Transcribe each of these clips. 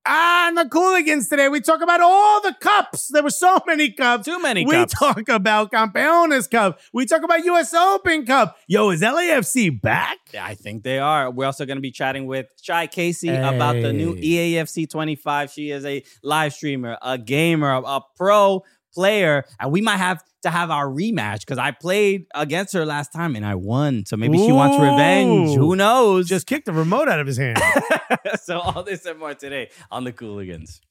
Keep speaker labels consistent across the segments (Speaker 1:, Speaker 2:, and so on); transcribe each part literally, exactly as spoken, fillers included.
Speaker 1: On the Cooligans today, we talk about all the cups. There were so many cups.
Speaker 2: Too many
Speaker 1: we
Speaker 2: cups.
Speaker 1: We talk about Campeones Cup. We talk about U S Open Cup. Yo, is L A F C back?
Speaker 2: Yeah, I think they are. We're also going to be chatting with Shy Casey hey. about the new E A F C twenty-five. She is a live streamer, a gamer, a, a pro player, and we might have to have our rematch because I played against her last time and I won. So maybe Ooh. she wants revenge. Who knows?
Speaker 1: Just kick the remote out of his hand.
Speaker 2: So all this and more today on the Cooligans.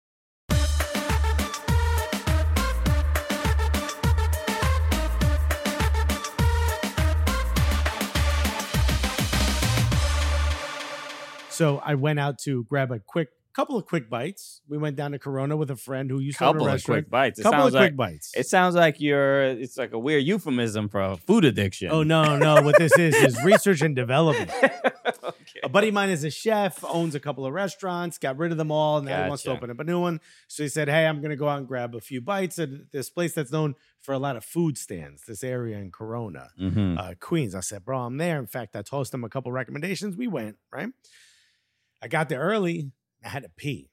Speaker 1: So I went out to grab a quick couple of quick bites. We went down to Corona with a friend who used to own a restaurant.
Speaker 2: Couple of quick bites. It
Speaker 1: couple
Speaker 2: sounds
Speaker 1: of
Speaker 2: like,
Speaker 1: quick bites.
Speaker 2: It sounds like you're. It's like a weird euphemism for a food addiction.
Speaker 1: Oh no, no! What this is is research and development. Okay. A buddy of mine is a chef, owns a couple of restaurants, got rid of them all, and now
Speaker 2: Gotcha.
Speaker 1: he wants to open up a new one. So he said, "Hey, I'm going to go out and grab a few bites at this place that's known for a lot of food stands. This area in Corona,
Speaker 2: mm-hmm.
Speaker 1: uh, Queens." I said, "Bro, I'm there." In fact, I tossed him a couple recommendations. We went right. I got there early. I had to pee.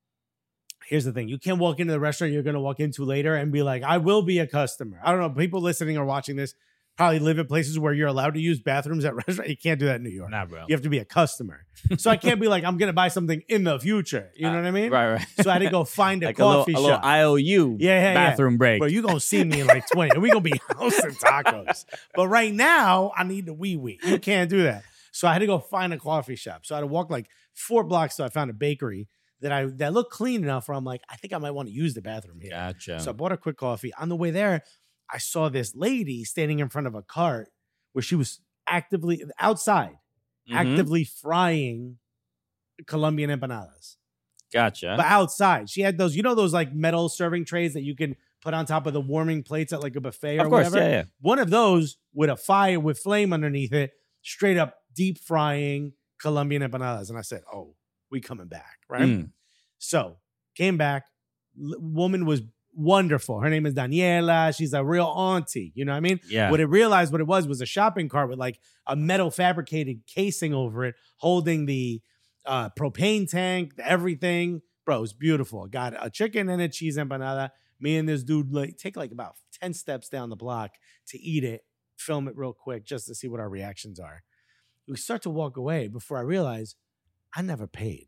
Speaker 1: Here's the thing. You can't walk into the restaurant you're going to walk into later and be like, I will be a customer. I don't know. People listening or watching this probably live in places where you're allowed to use bathrooms at restaurants. You can't do that in New York.
Speaker 2: Nah, bro.
Speaker 1: You have to be a customer. So I can't be like, I'm going to buy something in the future. You know
Speaker 2: uh,
Speaker 1: what I mean?
Speaker 2: Right, right.
Speaker 1: So I had to go find a
Speaker 2: like
Speaker 1: coffee
Speaker 2: a
Speaker 1: shop.
Speaker 2: little, a little I O U
Speaker 1: yeah, yeah,
Speaker 2: bathroom
Speaker 1: yeah.
Speaker 2: break.
Speaker 1: Bro, you're going to see me in like twenty. And we're going to be housing tacos. But right now, I need the wee-wee. You can't do that. So I had to go find a coffee shop. So I had to walk like four blocks till I found a bakery that I that looked clean enough where I'm like, I think I might want to use the bathroom here.
Speaker 2: Gotcha.
Speaker 1: So I bought a quick coffee. On the way there, I saw this lady standing in front of a cart where she was actively outside, mm-hmm. actively frying Colombian empanadas.
Speaker 2: Gotcha.
Speaker 1: But outside, she had those, you know, those like metal serving trays that you can put on top of the warming plates at like a buffet or
Speaker 2: of course,
Speaker 1: whatever.
Speaker 2: Yeah, yeah.
Speaker 1: One of those with a fire with flame underneath it, straight up deep frying Colombian empanadas. And I said, oh, we coming back, right?
Speaker 2: Mm.
Speaker 1: So came back. L- woman was wonderful. Her name is Daniela. She's a real auntie. You know what I mean?
Speaker 2: Yeah.
Speaker 1: What it realized what it was was a shopping cart with like a metal fabricated casing over it, holding the uh, propane tank, everything. Bro, it was beautiful. Got a chicken and a cheese empanada. Me and this dude like take like about ten steps down the block to eat it, film it real quick just to see what our reactions are. We start to walk away before I realize I never paid.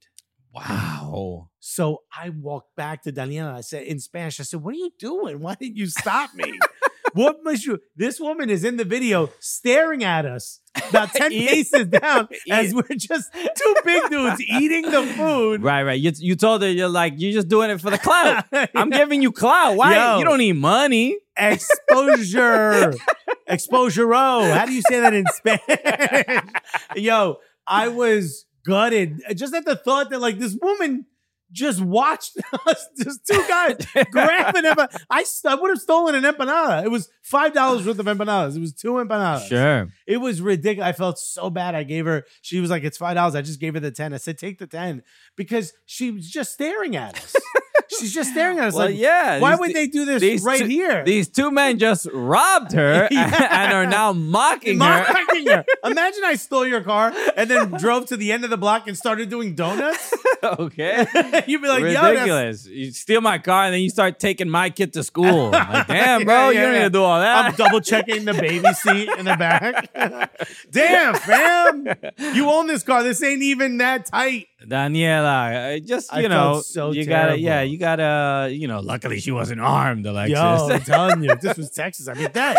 Speaker 2: Wow.
Speaker 1: So I walked back to Daniela. I said in Spanish, I said, what are you doing? Why didn't you stop me? What must you? This woman is in the video staring at us about ten paces down as we're just two big dudes eating the food.
Speaker 2: Right, right. You, you told her, you're like, you're just doing it for the clout. I'm giving you clout. Why?
Speaker 1: Yo,
Speaker 2: you don't need money.
Speaker 1: Exposure. Exposure. How do you say that in Spanish? Yo, I was gutted just at the thought that like this woman just watched us, just two guys grab an empanada. I, st- I would have stolen an empanada. It was five dollars worth of empanadas. It was two empanadas.
Speaker 2: Sure.
Speaker 1: It was ridiculous. I felt so bad. I gave her, she was like, it's five dollars. I just gave her the ten. I said, take the ten because she was just staring at us. She's just staring at us
Speaker 2: well,
Speaker 1: like,
Speaker 2: yeah.
Speaker 1: Why
Speaker 2: these,
Speaker 1: would they do this right
Speaker 2: two,
Speaker 1: here?
Speaker 2: These two men just robbed her
Speaker 1: yeah.
Speaker 2: and are now mocking,
Speaker 1: mocking
Speaker 2: her.
Speaker 1: her. Imagine I stole your car and then drove to the end of the block and started doing donuts.
Speaker 2: Okay.
Speaker 1: You'd be like,
Speaker 2: ridiculous.
Speaker 1: Yo,
Speaker 2: you steal my car and then you start taking my kid to school. Like, damn, bro,
Speaker 1: yeah,
Speaker 2: you
Speaker 1: yeah,
Speaker 2: don't
Speaker 1: yeah.
Speaker 2: need to do all that.
Speaker 1: I'm double checking the baby seat in the back. Damn, fam. You own this car. This ain't even that tight.
Speaker 2: Daniela, just, you
Speaker 1: I
Speaker 2: know,
Speaker 1: felt so
Speaker 2: you
Speaker 1: terrible.
Speaker 2: gotta, yeah, you gotta, you know, luckily she wasn't armed, Alexis.
Speaker 1: Yo, I'm telling you, if this was Texas, I'd be dead.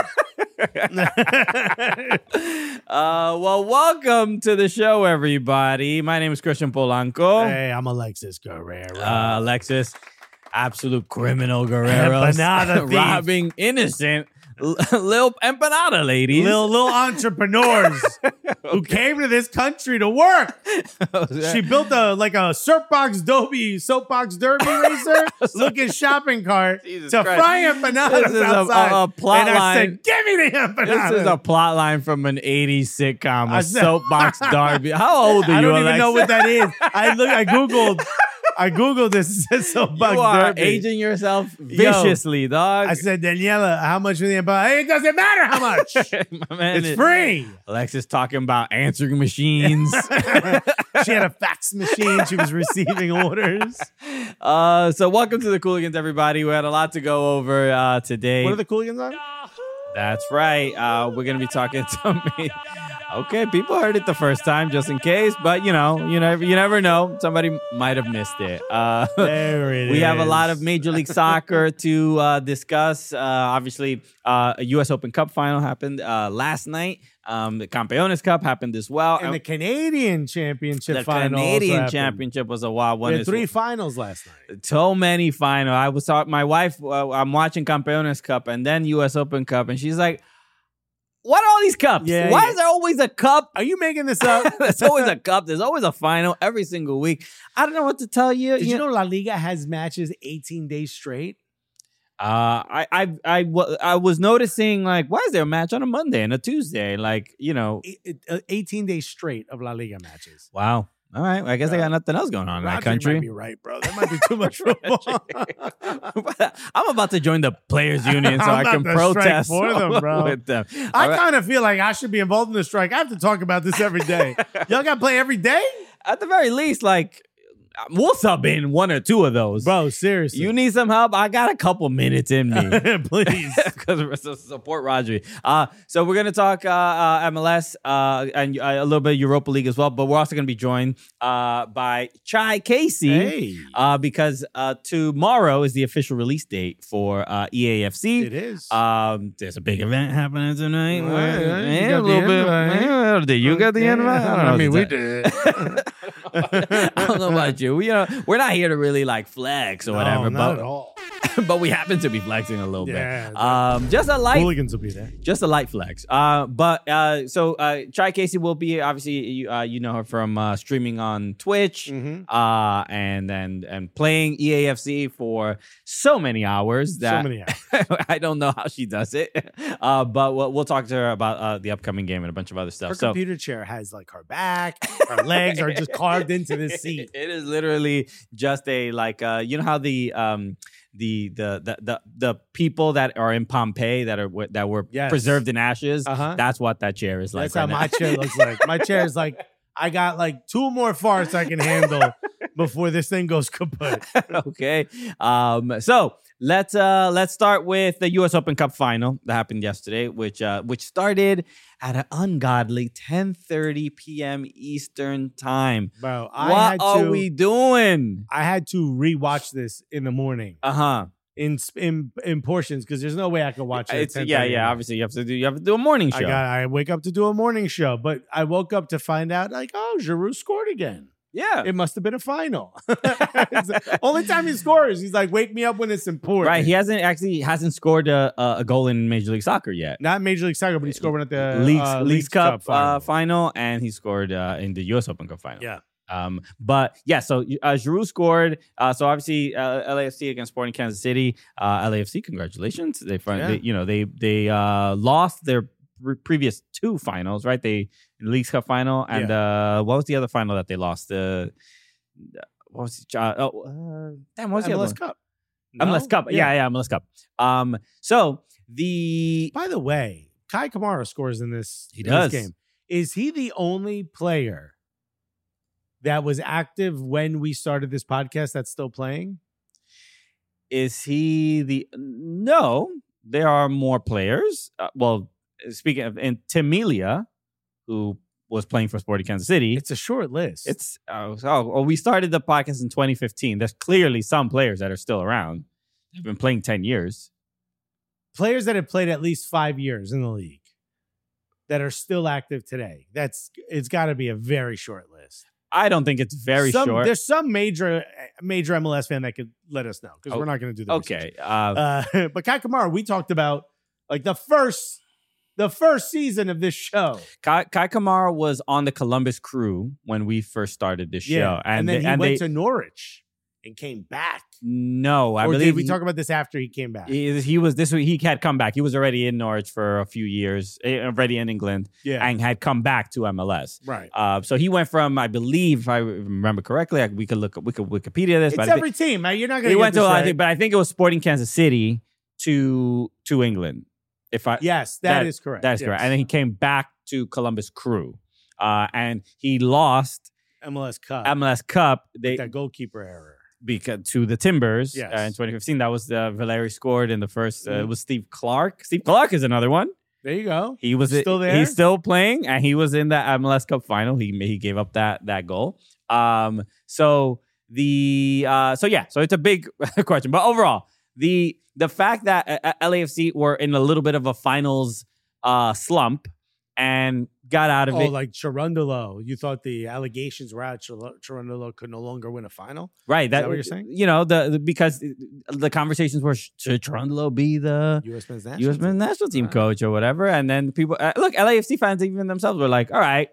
Speaker 2: uh, well, welcome to the show, everybody. My name is Christian Polanco.
Speaker 1: Hey, I'm Alexis Guerrero.
Speaker 2: Uh, Alexis, absolute criminal Guerrero.
Speaker 1: Empanada thief.
Speaker 2: Robbing innocent little empanada ladies.
Speaker 1: Little, little entrepreneurs okay. who came to this country to work. She built a like a soapbox derby, soapbox derby racer looking shopping cart
Speaker 2: Jesus
Speaker 1: to
Speaker 2: Christ.
Speaker 1: fry empanadas
Speaker 2: This is
Speaker 1: outside.
Speaker 2: a, a plot
Speaker 1: and I
Speaker 2: line.
Speaker 1: said, give me the empanadas.
Speaker 2: This is a plot line from an eighties sitcom, a
Speaker 1: I said-
Speaker 2: soapbox derby. How old are you,
Speaker 1: I don't even
Speaker 2: Alexa?
Speaker 1: know what that is. I look. I googled I googled this. It says so
Speaker 2: You
Speaker 1: Bucks
Speaker 2: are
Speaker 1: Derby.
Speaker 2: aging yourself viciously,
Speaker 1: Yo,
Speaker 2: dog.
Speaker 1: I said, Daniela, how much for the Empire? Hey, it doesn't matter how much.
Speaker 2: My man
Speaker 1: It's
Speaker 2: is-
Speaker 1: free.
Speaker 2: Alexis talking about answering machines.
Speaker 1: She had a fax machine. She was receiving orders.
Speaker 2: uh, so welcome to the Cooligans, everybody. We had a lot to go over uh, today.
Speaker 1: What are the Cooligans on?
Speaker 2: That's right. Uh, we're gonna be talking to me. Okay, people heard it the first time, just in case. But you know, you never, you never know. Somebody might have missed it. Uh,
Speaker 1: There it
Speaker 2: we
Speaker 1: is.
Speaker 2: have a lot of Major League Soccer to uh, discuss. Uh, obviously, uh, a U S Open Cup final happened uh, last night. Um, the Campeones Cup happened as well.
Speaker 1: And the Canadian Championship
Speaker 2: the
Speaker 1: final.
Speaker 2: Canadian
Speaker 1: also
Speaker 2: Championship was a wild
Speaker 1: happened.
Speaker 2: one.
Speaker 1: We had
Speaker 2: as
Speaker 1: three
Speaker 2: well.
Speaker 1: finals last night.
Speaker 2: So many final. I was talking. My wife. Uh, I'm watching Campeones Cup and then U S Open Cup, and she's like, "What are all these cups?
Speaker 1: Yeah,
Speaker 2: Why
Speaker 1: yeah.
Speaker 2: is there always a cup?
Speaker 1: Are you making this up?
Speaker 2: There's always a cup. There's always a final every single week. I don't know what to tell you.
Speaker 1: Did you know La Liga has matches eighteen days straight?
Speaker 2: Uh, I, I, I, wa- I was noticing like, why is there a match on a Monday and a Tuesday? Like, you know,
Speaker 1: It- it- uh, eighteen days straight of La Liga matches.
Speaker 2: wow. All right. Well, I guess I got nothing else going on in that
Speaker 1: Roger
Speaker 2: country.
Speaker 1: might be right, bro. That might be too much football.
Speaker 2: I'm about to join the players union so
Speaker 1: I'm
Speaker 2: I can
Speaker 1: about to strike
Speaker 2: protest
Speaker 1: for them, bro.
Speaker 2: with them.
Speaker 1: I
Speaker 2: All right.
Speaker 1: kind of feel like I should be involved in the strike. I have to talk about this every day. Y'all got to play every day?
Speaker 2: At the very least, like, we'll sub in one or two of those.
Speaker 1: Bro, seriously.
Speaker 2: You need some help? I got a couple minutes in me.
Speaker 1: Please.
Speaker 2: Because we're so support Rodri. Uh, so we're gonna talk uh, uh, M L S uh, and uh, a little bit of Europa League as well, but we're also gonna be joined uh, by Chai Casey.
Speaker 1: Hey.
Speaker 2: Uh, because uh, tomorrow is the official release date for uh, E A F C.
Speaker 1: It is.
Speaker 2: Um, there's a big event happening tonight.
Speaker 1: Well,
Speaker 2: where-
Speaker 1: yeah, you
Speaker 2: yeah,
Speaker 1: got
Speaker 2: a little
Speaker 1: the
Speaker 2: bit.
Speaker 1: invite.
Speaker 2: Yeah, did you get the
Speaker 1: Yeah,
Speaker 2: invite? I, don't know
Speaker 1: I mean, we
Speaker 2: what to
Speaker 1: did.
Speaker 2: tell- I don't know about you. We, uh, we're not here to really like flex or
Speaker 1: No,
Speaker 2: whatever,
Speaker 1: not
Speaker 2: but
Speaker 1: at all.
Speaker 2: but we happen to be flexing a little
Speaker 1: Yeah,
Speaker 2: bit. Um, just a light,
Speaker 1: Hooligans will be there.
Speaker 2: just a light flex. Uh, but uh, so uh, Chai Casey will be obviously you, uh, you know her from uh, streaming on Twitch,
Speaker 1: Mhm.
Speaker 2: uh, and and and playing E A F C for so many hours that
Speaker 1: So many hours.
Speaker 2: I don't know how she does it. Uh, but we'll, we'll talk to her about uh, the upcoming game and a bunch of other stuff.
Speaker 1: Her
Speaker 2: so
Speaker 1: computer chair has like her back, her legs are just carved into the seat.
Speaker 2: it is literally just a like uh, you know how the um. The, the the the the people that are in Pompeii that are w- that were
Speaker 1: Yes.
Speaker 2: preserved in ashes.
Speaker 1: Uh-huh.
Speaker 2: That's what that chair is like.
Speaker 1: That's how
Speaker 2: right now.
Speaker 1: my chair looks like. My chair is like, I got like two more farts I can handle before this thing goes kaput.
Speaker 2: Okay. Um, so let's uh let's start with the U S Open Cup final that happened yesterday, which uh which started at an ungodly ten thirty p.m. Eastern time.
Speaker 1: Bro, I
Speaker 2: what
Speaker 1: had
Speaker 2: are
Speaker 1: to,
Speaker 2: we doing?
Speaker 1: I had to rewatch this in the morning
Speaker 2: Uh-huh.
Speaker 1: in in in portions because there's no way I could watch it. at
Speaker 2: It's yeah,
Speaker 1: 10:30
Speaker 2: yeah.
Speaker 1: at night.
Speaker 2: Obviously, you have to do you have to do a morning show.
Speaker 1: I got. I wake up to do a morning show, but I woke up to find out like, oh, Giroud scored again.
Speaker 2: yeah.
Speaker 1: It must have been a final. It's the only time he scores, he's like, wake me up when it's important.
Speaker 2: Right. He hasn't actually hasn't scored a, a a goal in Major League Soccer yet.
Speaker 1: Not Major League Soccer, but he scored one at the
Speaker 2: Leagues,
Speaker 1: uh,
Speaker 2: Leagues Cup,
Speaker 1: final.
Speaker 2: uh, final, and he scored uh, in the U S Open Cup final.
Speaker 1: Yeah.
Speaker 2: Um, but yeah, so uh, Giroud scored. Uh, so obviously, uh, L A F C against Sporting Kansas City. Uh, L A F C, congratulations! They, fin-
Speaker 1: Yeah.
Speaker 2: they you know, they they uh, lost their pre- previous two finals, right? They Leagues Cup final, and uh, what was the other final that they lost? The uh, what was it? Uh, oh, uh, damn, what was the
Speaker 1: M L
Speaker 2: other
Speaker 1: S
Speaker 2: one?
Speaker 1: Cup.
Speaker 2: M L S
Speaker 1: No?
Speaker 2: Cup. Yeah, yeah, M L S Cup. Um, so the
Speaker 1: By the way, Kai Kamara scores in this,
Speaker 2: He
Speaker 1: in this
Speaker 2: does.
Speaker 1: game. Is he the only player that was active when we started this podcast that's still playing?
Speaker 2: Is he the no? There are more players. Uh, well, speaking of, and Timilia, who was playing for Sporting Kansas City.
Speaker 1: It's a short list.
Speaker 2: It's oh, oh, well, we started the podcast in twenty fifteen. There's clearly some players that are still around. They've been playing ten years.
Speaker 1: players that have played at least five years in the league that are still active today. That's it's got to be a very short list.
Speaker 2: I don't think it's very
Speaker 1: some,
Speaker 2: short.
Speaker 1: There's some major major M L S fan that could let us know because
Speaker 2: Oh,
Speaker 1: we're not going to do that.
Speaker 2: Okay, uh,
Speaker 1: Uh, but Kai Kamara, we talked about like the first the first season of this show.
Speaker 2: Kai, Kai Kamara was on the Columbus Crew when we first started this show,
Speaker 1: Yeah, and, then
Speaker 2: they-
Speaker 1: he
Speaker 2: and
Speaker 1: went
Speaker 2: they,
Speaker 1: to Norwich and came back.
Speaker 2: No, I
Speaker 1: or
Speaker 2: believe
Speaker 1: did we
Speaker 2: he,
Speaker 1: talk about this after he came back?
Speaker 2: He, he was this. He had come back. He was already in Norwich for a few years, already in England,
Speaker 1: yeah,
Speaker 2: and had come back to M L S.
Speaker 1: Right.
Speaker 2: Uh, so he went from, I believe, if I remember correctly, we could look, we could Wikipedia this.
Speaker 1: It's
Speaker 2: but
Speaker 1: every
Speaker 2: think,
Speaker 1: team. Man. You're not going
Speaker 2: he
Speaker 1: to.
Speaker 2: went to,
Speaker 1: right.
Speaker 2: I think, but I think it was Sporting Kansas City to to England. If I
Speaker 1: yes, that, that is correct.
Speaker 2: That is
Speaker 1: yes.
Speaker 2: correct. And then he came back to Columbus Crew, uh, and he lost
Speaker 1: M L S Cup.
Speaker 2: M L S Cup. They
Speaker 1: With that goalkeeper error.
Speaker 2: Because to the Timbers
Speaker 1: yes.
Speaker 2: uh, in twenty fifteen. That was the Valeri scored in the first. Uh,
Speaker 1: mm-hmm.
Speaker 2: It was Steve Clark. Steve Clark is another one.
Speaker 1: There you go.
Speaker 2: He was
Speaker 1: still there.
Speaker 2: He's still playing, and he was in the M L S Cup final. He he gave up that that goal. Um. So the uh. So yeah. So it's a big question, but overall, the the fact that uh, L A F C were in a little bit of a finals uh slump and got out of
Speaker 1: oh,
Speaker 2: it.
Speaker 1: like Cherundolo. You thought the allegations were out. Cherundolo could no longer win a final?
Speaker 2: Right. That,
Speaker 1: Is that what you're saying?
Speaker 2: You know, the, the because the conversations were, should Cherundolo be the
Speaker 1: U S men's national
Speaker 2: U S men's
Speaker 1: team,
Speaker 2: national team
Speaker 1: right.
Speaker 2: coach or whatever? And then people, uh, look, L A F C fans even themselves were like, all right,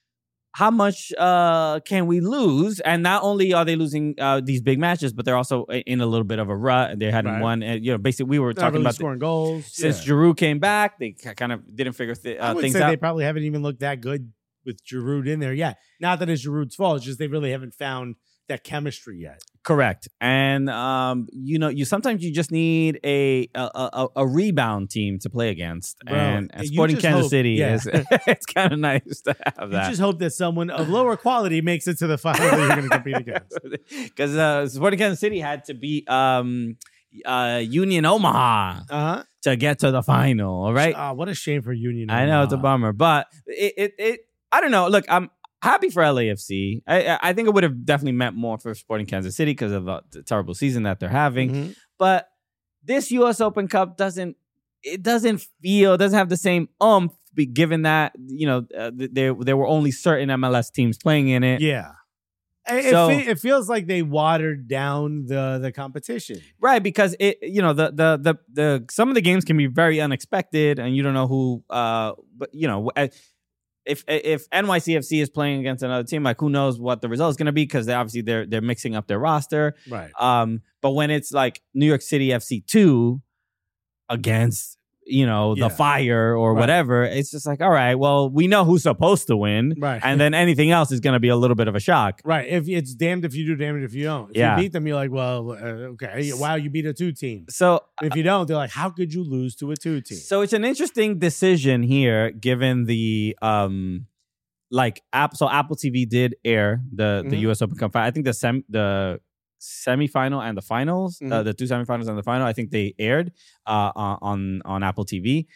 Speaker 2: how much uh, can we lose? And not only are they losing uh, these big matches, but they're also in a little bit of a rut. And they hadn't
Speaker 1: Right.
Speaker 2: won. And, you know, basically, we were
Speaker 1: Not
Speaker 2: talking
Speaker 1: really
Speaker 2: about
Speaker 1: scoring
Speaker 2: the,
Speaker 1: goals.
Speaker 2: since
Speaker 1: yeah.
Speaker 2: Giroud came back, they kind of didn't figure th- uh,
Speaker 1: I would
Speaker 2: things
Speaker 1: say
Speaker 2: out.
Speaker 1: they probably haven't even looked that good with Giroud in there. Yeah, not that it's Giroud's fault. It's just they really haven't found that chemistry yet.
Speaker 2: Correct. And um, you know, you sometimes you just need a a, a, a rebound team to play against.
Speaker 1: Bro,
Speaker 2: and, and
Speaker 1: you
Speaker 2: Sporting
Speaker 1: just
Speaker 2: Kansas
Speaker 1: hope-
Speaker 2: City
Speaker 1: yeah.
Speaker 2: is it's kind of nice to have
Speaker 1: You
Speaker 2: that.
Speaker 1: just hope that someone of lower quality makes it to the final that you're going to compete against.
Speaker 2: Because uh, Sporting Kansas City had to beat um, uh, Union Omaha
Speaker 1: Uh-huh.
Speaker 2: to get to the final. All right.
Speaker 1: Oh, what a shame for Union.
Speaker 2: I know it's a
Speaker 1: Omaha.
Speaker 2: bummer, but it, it it I don't know. Look, I'm happy for L A F C. I I think it would have definitely meant more for Sporting Kansas City because of the, the terrible season that they're having.
Speaker 1: Mhm.
Speaker 2: But this U S Open Cup doesn't it doesn't feel doesn't have the same umph, be- given that you know uh, there there were only certain M L S teams playing in it.
Speaker 1: Yeah. It,
Speaker 2: So-
Speaker 1: it, fe- it feels like they watered down the the competition.
Speaker 2: Right, because it you know the the the the some of the games can be very unexpected, and you don't know who. Uh, but you know, if if N Y C F C is playing against another team, like who knows what the result is going to be because they obviously they're they're mixing up their roster.
Speaker 1: Right.
Speaker 2: Um, but when it's like New York City F C two against you know
Speaker 1: Yeah.
Speaker 2: the Fire or
Speaker 1: Right.
Speaker 2: whatever, it's just like all right, well we know who's supposed to win,
Speaker 1: Right.
Speaker 2: and then anything else is going to be a little bit of a shock.
Speaker 1: Right. If it's damned if you do, damned if you don't. If
Speaker 2: Yeah.
Speaker 1: you beat them, you're like, well, uh, okay. Wow, you beat a two team.
Speaker 2: So
Speaker 1: If you don't, they're like, how could you lose to a two team?
Speaker 2: So it's an interesting decision here, given the um, like app. So Apple T V did air the the
Speaker 1: Mhm.
Speaker 2: U S Open Cup. I think the sem the semifinal and the finals, uh,
Speaker 1: Mhm.
Speaker 2: the two semifinals and the final. I think they aired uh, on on Apple T V.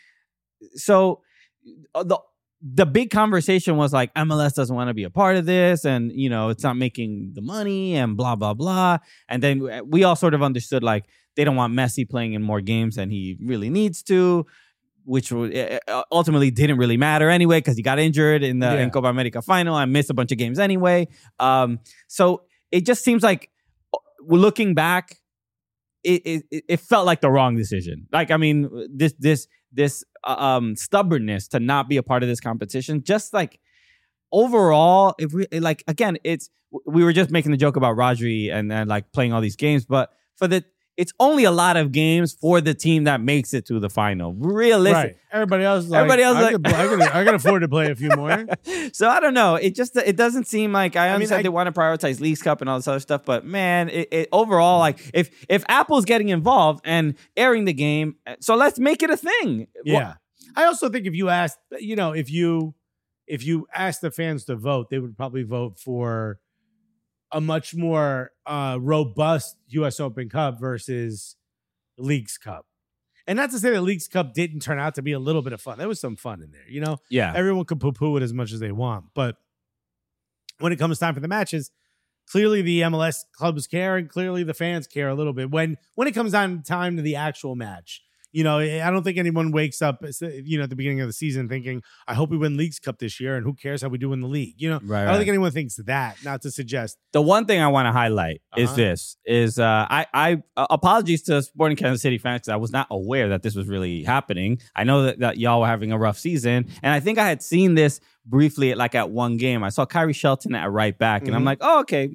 Speaker 2: So uh, the the big conversation was like M L S doesn't want to be a part of this, and you know it's not making the money, and blah blah blah. And then we all sort of understood like they don't want Messi playing in more games than he really needs to, which uh, ultimately didn't really matter anyway because he got injured in the
Speaker 1: Yeah.
Speaker 2: in Copa America final and missed a bunch of games anyway. Um, so it just seems like looking back, it, it it felt like the wrong decision. Like I mean, this this this uh, um stubbornness to not be a part of this competition, just like overall, if we like again, it's we were just making the joke about Rodri and then like playing all these games, but for the it's only a lot of games for the team that makes it to the final. Realistic.
Speaker 1: Right. Everybody else is like,
Speaker 2: Everybody else
Speaker 1: I,
Speaker 2: like-
Speaker 1: could, I, could, I could afford to play a few more.
Speaker 2: So I don't know. It just it doesn't seem like I
Speaker 1: mean,
Speaker 2: understand
Speaker 1: I-
Speaker 2: they want to prioritize Leagues Cup and all this other stuff, but man, it, it overall like if if Apple's getting involved and airing the game, so let's make it a thing.
Speaker 1: Yeah. I also think if you asked, you know, if you if you asked the fans to vote, they would probably vote for a much more uh, robust U S Open Cup versus Leagues Cup. And not to say that Leagues Cup didn't turn out to be a little bit of fun. There was some fun in there, you know?
Speaker 2: Yeah.
Speaker 1: Everyone could poo-poo it as much as they want. But when it comes time for the matches, clearly the M L S clubs care and clearly the fans care a little bit. When when it comes down time to the actual match, you know, I don't think anyone wakes up, you know, at the beginning of the season thinking, I hope we win Leagues Cup this year and who cares how we do in the league. You know,
Speaker 2: Right,
Speaker 1: I don't
Speaker 2: right.
Speaker 1: think anyone thinks that, not to suggest.
Speaker 2: The one thing I want to highlight is
Speaker 1: Uh-huh.
Speaker 2: this: is uh, I I uh, apologies to Sporting Kansas City fans because I was not aware that this was really happening. I know that, that y'all were having a rough season, and I think I had seen this briefly, at, like at one game. I saw Kyrie Shelton at right back, and I'm
Speaker 1: Mhm.
Speaker 2: like, oh, okay,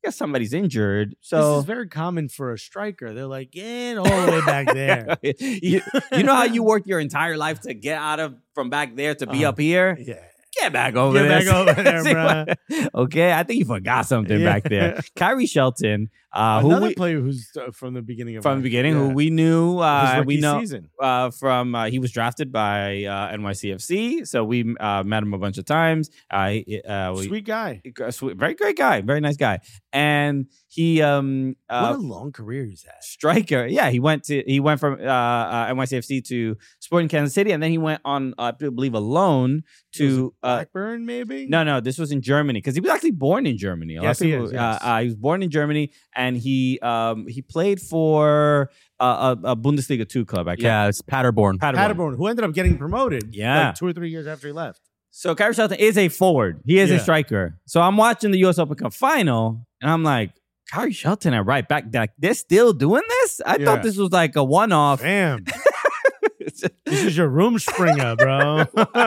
Speaker 2: guess somebody's injured.
Speaker 1: This
Speaker 2: So
Speaker 1: is very common for a striker. They're like, get all the way back there.
Speaker 2: you, you know how you worked your entire life to get out of from back there to be
Speaker 1: Uh,
Speaker 2: up here?
Speaker 1: Yeah.
Speaker 2: Get back over
Speaker 1: Get
Speaker 2: there.
Speaker 1: back over there, bro.
Speaker 2: Okay, I think you forgot something
Speaker 1: Yeah.
Speaker 2: back there. Kyrie Shelton, uh, who
Speaker 1: Another
Speaker 2: we,
Speaker 1: player who's uh, from the beginning of
Speaker 2: from
Speaker 1: our-
Speaker 2: the beginning,
Speaker 1: yeah.
Speaker 2: who we knew,
Speaker 1: His
Speaker 2: uh,
Speaker 1: rookie
Speaker 2: we know
Speaker 1: season.
Speaker 2: uh, from uh, he was drafted by uh, N Y C F C, so we uh, met him a bunch of times. Uh, he- uh, we,
Speaker 1: Sweet guy.
Speaker 2: a sweet, very great guy, very nice guy, and he um uh,
Speaker 1: what a long career he's had.
Speaker 2: striker. Yeah, he went to he went from uh, uh, N Y C F C to Sporting Kansas City, and then he went on uh, I believe a loan to uh,
Speaker 1: Blackburn, maybe?
Speaker 2: no, no, this was in Germany because he was actually born in Germany. A lot
Speaker 1: Yes,
Speaker 2: of
Speaker 1: he
Speaker 2: people,
Speaker 1: is,
Speaker 2: uh,
Speaker 1: yes.
Speaker 2: uh, he was born in Germany, and he um he played for uh, a, a Bundesliga two club. I can't,
Speaker 3: Yeah, it's Paderborn.
Speaker 2: Paderborn.
Speaker 1: Paderborn, who ended up getting promoted
Speaker 2: Yeah.
Speaker 1: like two or three years after he left.
Speaker 2: So Kyrie Shelton is a forward. He is a
Speaker 1: Yeah.
Speaker 2: striker. So I'm watching the U S Open Cup final, and I'm like, Kyrie Shelton at right back. Like, they're still doing this? I
Speaker 1: Yeah.
Speaker 2: thought this was like a one-off.
Speaker 1: Damn. This is your room springer, bro.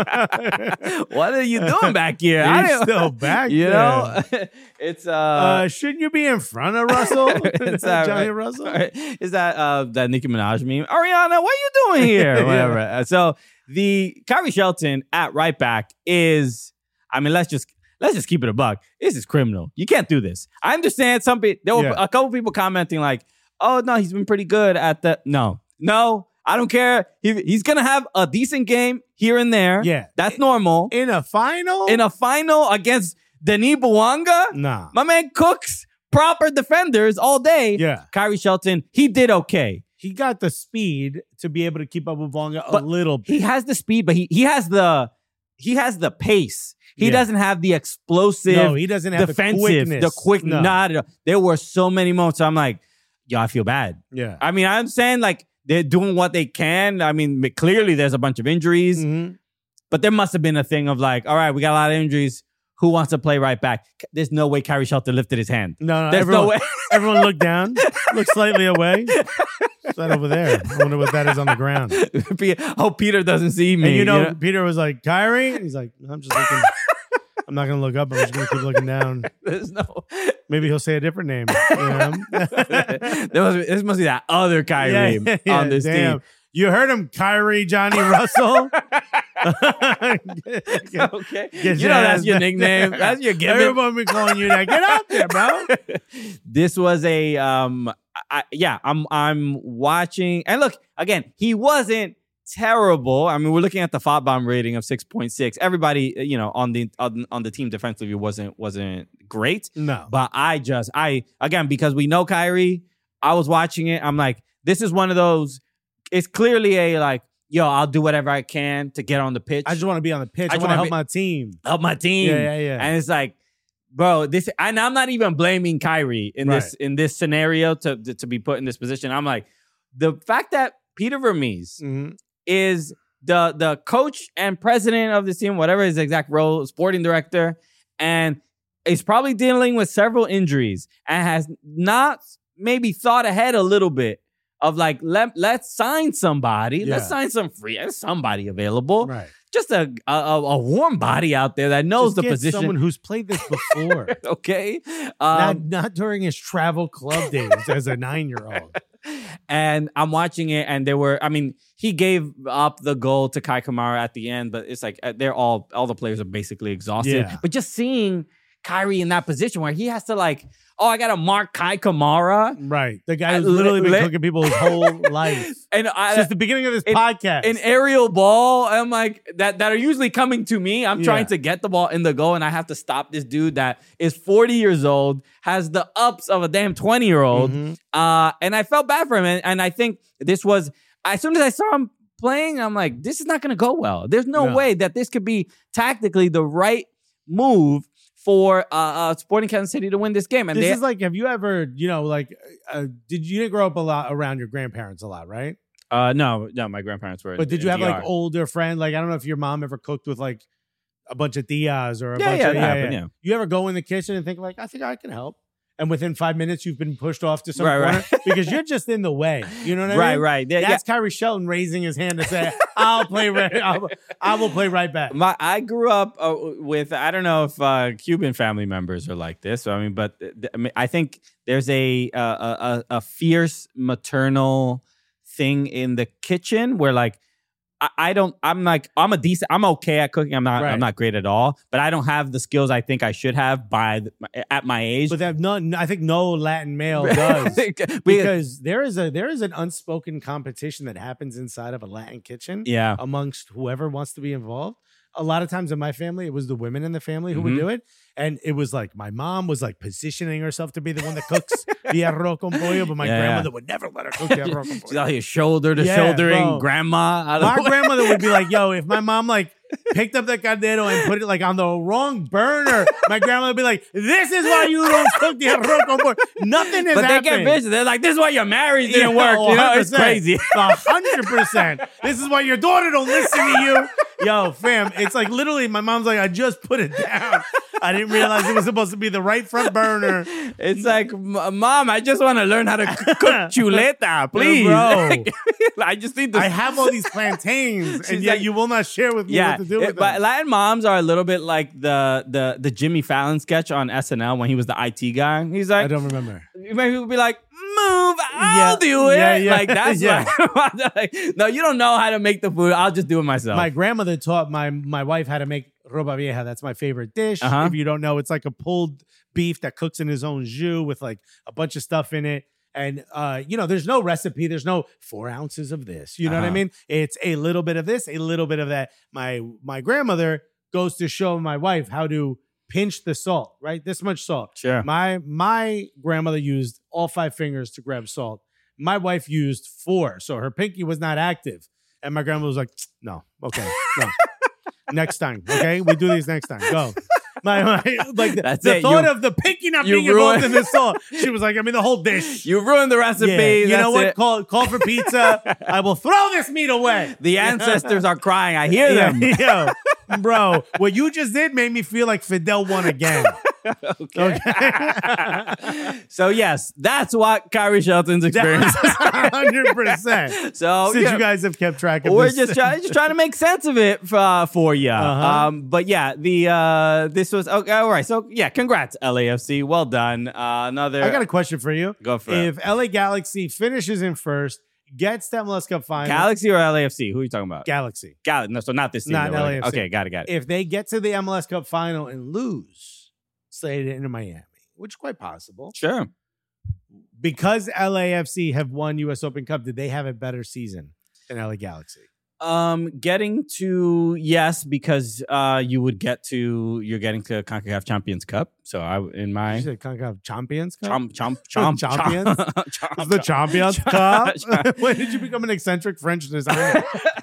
Speaker 2: What are you doing back here? I
Speaker 1: He's
Speaker 2: didn't-
Speaker 1: still back
Speaker 2: You
Speaker 1: there.
Speaker 2: know, it's uh,
Speaker 1: Uh, shouldn't you be in front of Russell?
Speaker 2: It's that
Speaker 1: Johnny
Speaker 2: right.
Speaker 1: Russell?
Speaker 2: is that uh that Nicki Minaj meme? Ariana, what are you doing here?
Speaker 1: Yeah.
Speaker 2: Whatever. Uh, So the Kyrie Shelton at right back is, I mean, let's just let's just keep it a buck. This is criminal. You can't do this. I understand some people. There were
Speaker 1: Yeah.
Speaker 2: a couple people commenting like, "Oh no, he's been pretty good at the." No, no, I don't care. He, he's gonna have a decent game here and there.
Speaker 1: Yeah.
Speaker 2: That's normal.
Speaker 1: In a final?
Speaker 2: In a final against Denis Bouanga,
Speaker 1: Nah.
Speaker 2: my man cooks proper defenders all day.
Speaker 1: Yeah.
Speaker 2: Kyrie Shelton, he did okay.
Speaker 1: He got the speed to be able to keep up with Vonga a
Speaker 2: But
Speaker 1: little bit.
Speaker 2: He has the speed, but he he has the he has the pace. He
Speaker 1: Yeah.
Speaker 2: doesn't have the explosive,
Speaker 1: No, he doesn't have
Speaker 2: defensive,
Speaker 1: the quickness.
Speaker 2: the quick.
Speaker 1: No.
Speaker 2: Not at all. There were so many moments. I'm like, yo, I feel bad.
Speaker 1: Yeah.
Speaker 2: I mean, I understand like they're doing what they can. I mean, clearly there's a bunch of injuries,
Speaker 1: Mhm.
Speaker 2: but there must have been a thing of like, all right, we got a lot of injuries. Who wants to play right back? There's no way Kyrie Shelton lifted his hand.
Speaker 1: No, no,
Speaker 2: There's
Speaker 1: everyone,
Speaker 2: no way.
Speaker 1: everyone looked down, looked slightly away. What's that over there? I wonder what that is on the ground.
Speaker 2: Oh, Peter doesn't see me.
Speaker 1: And you know, Peter was like, Kyrie? He's like, I'm just looking. I'm not going to look up. I'm just going to keep looking down.
Speaker 2: There's no.
Speaker 1: Maybe he'll say a different name. You know?
Speaker 2: there must be, this must be that other Kyrie
Speaker 1: Yeah, yeah,
Speaker 2: on this
Speaker 1: damn.
Speaker 2: team.
Speaker 1: You heard him, Kyrie Johnny Russell.
Speaker 2: Okay,
Speaker 1: Get
Speaker 2: you know that's
Speaker 1: ass
Speaker 2: your
Speaker 1: back
Speaker 2: nickname.
Speaker 1: there.
Speaker 2: That's your gimmick.
Speaker 1: Everyone be calling you that. Get out there, bro.
Speaker 2: This was a um, I, yeah. I'm I'm watching, and look again. He wasn't terrible. I mean, we're looking at the F O T bomb rating of six point six. Everybody, you know, on the on, on the team defensively wasn't wasn't great.
Speaker 1: No.
Speaker 2: But I just, I, again, because we know Kyrie, I was watching it. I'm like, this is one of those, it's clearly a like, yo, I'll do whatever I can to get on the pitch.
Speaker 1: I just want to be on the pitch.
Speaker 2: I
Speaker 1: I,
Speaker 2: just
Speaker 1: want to
Speaker 2: wanna
Speaker 1: help
Speaker 2: be-
Speaker 1: my team.
Speaker 2: help my team.
Speaker 1: Yeah, yeah, yeah.
Speaker 2: And it's like, bro, this, and I'm not even blaming Kyrie in this,
Speaker 1: Right.
Speaker 2: in this scenario to, to, to be put in this position. I'm like, the fact that Peter Vermees
Speaker 1: Mhm.
Speaker 2: is the the coach and president of this team, whatever his exact role, sporting director, and is probably dealing with several injuries and has not maybe thought ahead a little bit of like, let, let's sign somebody. Let's
Speaker 1: Yeah.
Speaker 2: sign some free, there's somebody available.
Speaker 1: Right.
Speaker 2: Just a, a a warm body out there that knows
Speaker 1: Just
Speaker 2: the
Speaker 1: get
Speaker 2: position.
Speaker 1: someone who's played this before.
Speaker 2: Okay.
Speaker 1: not,
Speaker 2: Um,
Speaker 1: not during his travel club days as a nine-year-old.
Speaker 2: and I'm watching it, and there were, I mean, he gave up the goal to Kai Kamara at the end, but it's like uh, they're all, all the players are basically exhausted.
Speaker 1: Yeah.
Speaker 2: But just seeing Kyrie in that position where he has to like, oh, I got to mark Kai Kamara.
Speaker 1: Right. The guy
Speaker 2: I
Speaker 1: who's literally been
Speaker 2: lit-
Speaker 1: cooking people his whole life.
Speaker 2: And I,
Speaker 1: Since the beginning of this
Speaker 2: an-
Speaker 1: podcast.
Speaker 2: an aerial ball, I'm like, that, that are usually coming to me. I'm trying
Speaker 1: Yeah.
Speaker 2: to get the ball in the goal, and I have to stop this dude that is forty years old, has the ups of a damn twenty year old.
Speaker 1: Mhm.
Speaker 2: Uh, and I felt bad for him. And, and I think this was, as soon as I saw him playing, I'm like, this is not going to go well. There's no,
Speaker 1: No.
Speaker 2: way that this could be tactically the right move for uh, uh, Sporting Kansas City to win this game. And
Speaker 1: This
Speaker 2: they,
Speaker 1: is like, have you ever, you know, like, uh, did you didn't grow up a lot around your grandparents a lot, right?
Speaker 2: uh, no, no, my grandparents were.
Speaker 1: But
Speaker 2: in-
Speaker 1: did you
Speaker 2: in
Speaker 1: have
Speaker 2: D R.
Speaker 1: like older friends? Like, I don't know if your mom ever cooked with like a bunch of tias or a
Speaker 2: Yeah,
Speaker 1: bunch
Speaker 2: yeah,
Speaker 1: of
Speaker 2: that happened, yeah.
Speaker 1: You ever go in the kitchen and think like, I think I can help, and within five minutes you've been pushed off to some
Speaker 2: Right,
Speaker 1: corner
Speaker 2: right.
Speaker 1: because you're just in the way. You know what I
Speaker 2: Right,
Speaker 1: mean?
Speaker 2: right. Yeah,
Speaker 1: That's Kyrie Shelton raising his hand to say, "I'll play right. I'll, I will play right back."
Speaker 2: My, I grew up uh, with, I don't know if uh, Cuban family members are like this. I mean, but th- th- I, mean, I think there's a, uh, a a fierce maternal thing in the kitchen where like, I, I don't, I'm like, I'm a decent, I'm okay at cooking. I'm not,
Speaker 1: Right.
Speaker 2: I'm not great at all, but I don't have the skills I think I should have by the, at my age.
Speaker 1: But that no, I think no Latin male does. Because there is a there is an unspoken competition that happens inside of a Latin kitchen
Speaker 2: yeah.
Speaker 1: amongst whoever wants to be involved. A lot of times in my family, it was the women in the family who
Speaker 2: Mhm.
Speaker 1: would do it. And it was like my mom was like positioning herself to be the one that cooks the arroz con pollo, but my
Speaker 2: Yeah,
Speaker 1: grandmother
Speaker 2: yeah.
Speaker 1: would never let her cook the arroz con
Speaker 2: She's
Speaker 1: pollo.
Speaker 2: out here shoulder to
Speaker 1: Yeah,
Speaker 2: shouldering
Speaker 1: bro.
Speaker 2: grandma. Out of
Speaker 1: My
Speaker 2: the way.
Speaker 1: grandmother would be like, yo, if my mom like picked up the caldero and put it like on the wrong burner, my grandmother would be like, this is why you don't cook the arroz con pollo. Nothing is
Speaker 2: But they
Speaker 1: happening.
Speaker 2: get vicious. They're like, this is why your marriage didn't
Speaker 1: Yeah,
Speaker 2: work. You know, it's
Speaker 1: one hundred
Speaker 2: crazy.
Speaker 1: percent. A hundred percent. This is why your daughter don't listen to you. Yo, fam, it's like literally my mom's like, I just put it down. I didn't realize it was supposed to be the right front burner.
Speaker 2: It's like, "M- Mom, I just want to learn how to c- cook chuleta, please.
Speaker 1: bro.
Speaker 2: I just need to.
Speaker 1: I have all these plantains,
Speaker 2: She's
Speaker 1: and yet
Speaker 2: like-
Speaker 1: you will not share with me
Speaker 2: yeah,
Speaker 1: what to do
Speaker 2: it-
Speaker 1: with
Speaker 2: but
Speaker 1: them.
Speaker 2: Latin moms are a little bit like the the the Jimmy Fallon sketch on S N L when he was the I T guy. He's
Speaker 1: I
Speaker 2: like,
Speaker 1: don't remember.
Speaker 2: maybe he would be like, move, I'll
Speaker 1: Yeah,
Speaker 2: do it.
Speaker 1: yeah, yeah,
Speaker 2: Like that's
Speaker 1: yeah.
Speaker 2: what, like, no, you don't know how to make the food. I'll just do it myself.
Speaker 1: My grandmother taught my my wife how to make roba vieja. That's my favorite dish.
Speaker 2: Uh-huh.
Speaker 1: If you don't know, it's like a pulled beef that cooks in his own jus with like a bunch of stuff in it. And uh, you know, there's no recipe. There's no four ounces of this. You know what I
Speaker 2: Uh-huh.
Speaker 1: mean? It's a little bit of this, a little bit of that. My my grandmother goes to show my wife how to pinch the salt. Right, this much salt.
Speaker 2: Sure.
Speaker 1: My my grandmother used all five fingers to grab salt. My wife used four, so her pinky was not active. And my grandmother was like, "No, okay, no, next time, okay, we do these next time. Go." My, my like the,
Speaker 2: That's
Speaker 1: the
Speaker 2: it.
Speaker 1: thought
Speaker 2: You-
Speaker 1: of the pinky not
Speaker 2: you
Speaker 1: being involved
Speaker 2: ruined-
Speaker 1: in this salt. She was like, "I mean, the whole dish."
Speaker 2: You ruined the recipe.
Speaker 1: Yeah. You
Speaker 2: That's
Speaker 1: know what?
Speaker 2: it.
Speaker 1: Call call for pizza. I will throw this meat away.
Speaker 2: The ancestors are crying. I hear them.
Speaker 1: Yeah, yo, bro, what you just did made me feel like Fidel won again.
Speaker 2: Okay. So yes, that's what Kyrie Shelton's experience.
Speaker 1: hundred percent.
Speaker 2: So
Speaker 1: Since
Speaker 2: yeah,
Speaker 1: you guys have kept track of
Speaker 2: we're
Speaker 1: this,
Speaker 2: just trying, just trying to make sense of it uh, for you.
Speaker 1: Uh-huh.
Speaker 2: Um, but yeah, the uh, this was okay. All right, so yeah, congrats L A F C. Well done. Uh, another.
Speaker 1: I got a question for you.
Speaker 2: Go for
Speaker 1: If L A Galaxy finishes in first, gets the M L S Cup final,
Speaker 2: Galaxy or L A F C. Who are you talking about?
Speaker 1: Galaxy.
Speaker 2: Gal- no, so not this team.
Speaker 1: Not
Speaker 2: though,
Speaker 1: L A
Speaker 2: like-
Speaker 1: F C.
Speaker 2: Okay, got it, got it.
Speaker 1: If they get to the M L S Cup final and lose, say it into Miami, which is quite possible,
Speaker 2: Sure.
Speaker 1: because L A F C have won U S Open Cup, did they have a better season than L A Galaxy?
Speaker 2: Um, getting to yes, because uh, you would get to you're getting to CONCACAF Champions Cup. So I in
Speaker 1: You
Speaker 2: my
Speaker 1: said CONCACAF Champions Cup?
Speaker 2: chomp chomp chomp
Speaker 1: Champions?
Speaker 2: chomp,
Speaker 1: It's
Speaker 2: chomp,
Speaker 1: the
Speaker 2: chomp.
Speaker 1: Champions Cup? When did you become an eccentric French designer?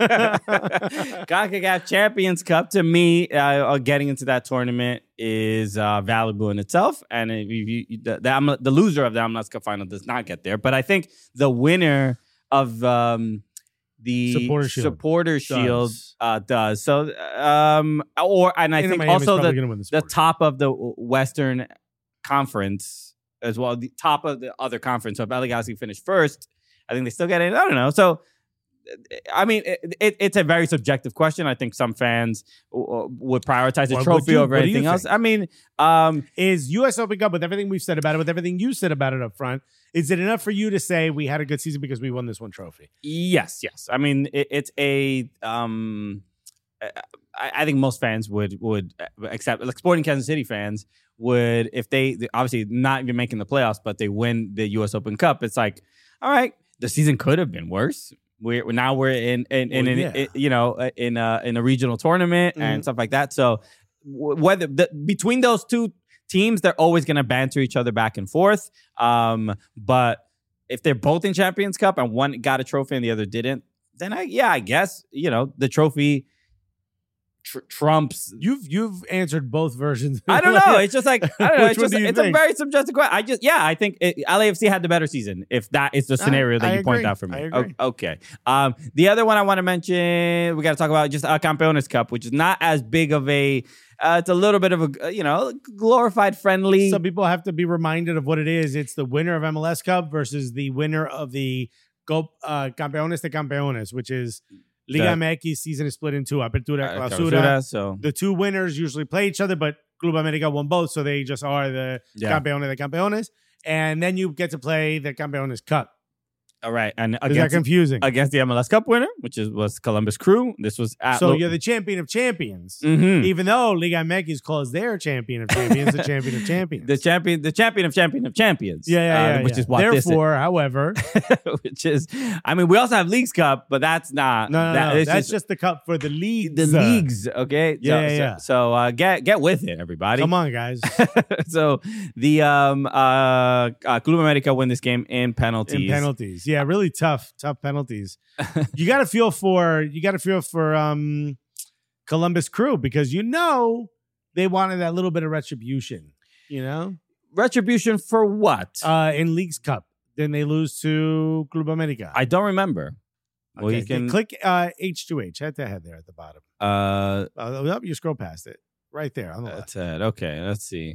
Speaker 2: CONCACAF Champions Cup to me, uh, uh, getting into that tournament is uh, valuable in itself, and if you, you, the, the, M- the loser of the M L S Cup final does not get there. But I think the winner of um, the
Speaker 1: Supporter Shield.
Speaker 2: Supporter Shield
Speaker 1: Does.
Speaker 2: uh, does so. Um, or and I
Speaker 1: Inter
Speaker 2: think
Speaker 1: Miami's
Speaker 2: also
Speaker 1: probably
Speaker 2: the
Speaker 1: gonna win
Speaker 2: the
Speaker 1: Supporter
Speaker 2: top of the Western Conference as well, the top of the other conference. So if L A Galaxy finished first, I think they still get it. I don't know. So, I mean, it, it, it's a very subjective question. I think some fans w- would prioritize the
Speaker 1: What would
Speaker 2: trophy
Speaker 1: you-
Speaker 2: over
Speaker 1: what do you
Speaker 2: anything else.
Speaker 1: think?
Speaker 2: I mean, um,
Speaker 1: Is U S Open Cup, with everything we've said about it, with everything you said about it up front, is it enough for you to say we had a good season because we won this one trophy?
Speaker 2: yes, yes. I mean, it, it's a. Um, I, I think most fans would would accept, like Sporting Kansas City fans would, if they obviously not even making the playoffs, but they win the U S Open Cup. It's like, all right, the season could have been worse. We're now we're in in, in,
Speaker 1: Well,
Speaker 2: in,
Speaker 1: yeah.
Speaker 2: in you know in a in a regional tournament
Speaker 1: Mhm.
Speaker 2: and stuff like that. So w- whether the, between those two teams, they're always going to banter each other back and forth. Um, but if they're both in Champions Cup and one got a trophy and the other didn't, then I yeah I guess you know the trophy tr- trumps.
Speaker 1: You've you've answered both versions.
Speaker 2: I don't know. It's just like I don't know.
Speaker 1: Which
Speaker 2: It's
Speaker 1: one
Speaker 2: just
Speaker 1: do you
Speaker 2: it's
Speaker 1: think?
Speaker 2: a very subjective question. I just yeah, I think it, L A F C had the better season. If that is the scenario that
Speaker 1: I
Speaker 2: you point
Speaker 1: agree.
Speaker 2: out for me.
Speaker 1: I agree.
Speaker 2: O- okay. Um, the other one I want to mention, we got to talk about just uh, Campeones Cup, which is not as big of a. Uh, it's a little bit of a you know glorified friendly.
Speaker 1: Some people have to be reminded of what it is. It's the winner of M L S Cup versus the winner of the Go uh, Campeones de Campeones, which is Liga
Speaker 2: The-
Speaker 1: M X season is split in two, Apertura,
Speaker 2: Uh,
Speaker 1: Clausura.
Speaker 2: Clausura, so
Speaker 1: The two winners usually play each other, but Club America won both, so they just are the
Speaker 2: Yeah.
Speaker 1: Campeones de Campeones. And then you get to play the Campeones Cup.
Speaker 2: all right, and
Speaker 1: Is that
Speaker 2: against
Speaker 1: confusing?
Speaker 2: against the M L S Cup winner, which is was Columbus Crew. This was at
Speaker 1: So
Speaker 2: Lo-
Speaker 1: you're the champion of champions.
Speaker 2: Mhm.
Speaker 1: Even though Liga M X calls their champion of champions the champion of champions.
Speaker 2: the champion, the champion of champion of champions.
Speaker 1: yeah, yeah,
Speaker 2: uh,
Speaker 1: yeah.
Speaker 2: which
Speaker 1: yeah.
Speaker 2: is what this is.
Speaker 1: Therefore, however,
Speaker 2: which is, I mean, we also have Leagues Cup, but that's not.
Speaker 1: no, no,
Speaker 2: that,
Speaker 1: no.
Speaker 2: it's
Speaker 1: That's just, the cup for the league.
Speaker 2: the leagues, okay?
Speaker 1: Yeah,
Speaker 2: so,
Speaker 1: yeah,
Speaker 2: so,
Speaker 1: yeah.
Speaker 2: So, uh, get get with it, everybody.
Speaker 1: Come on, guys.
Speaker 2: So the um uh, uh Club America win this game in penalties.
Speaker 1: In penalties. Yeah, really tough, tough penalties. You got to feel for you got to feel for um Columbus Crew because you know they wanted that little bit of retribution, you know?
Speaker 2: Retribution for what?
Speaker 1: Uh in Leagues Cup. Then they lose to Club America.
Speaker 2: I don't remember. Well,
Speaker 1: Okay,
Speaker 2: you can
Speaker 1: click uh H to H, head to head there at the bottom.
Speaker 2: uh
Speaker 1: Uh, up, you scroll past it. Right there on the left.
Speaker 2: that's it. Okay, let's see.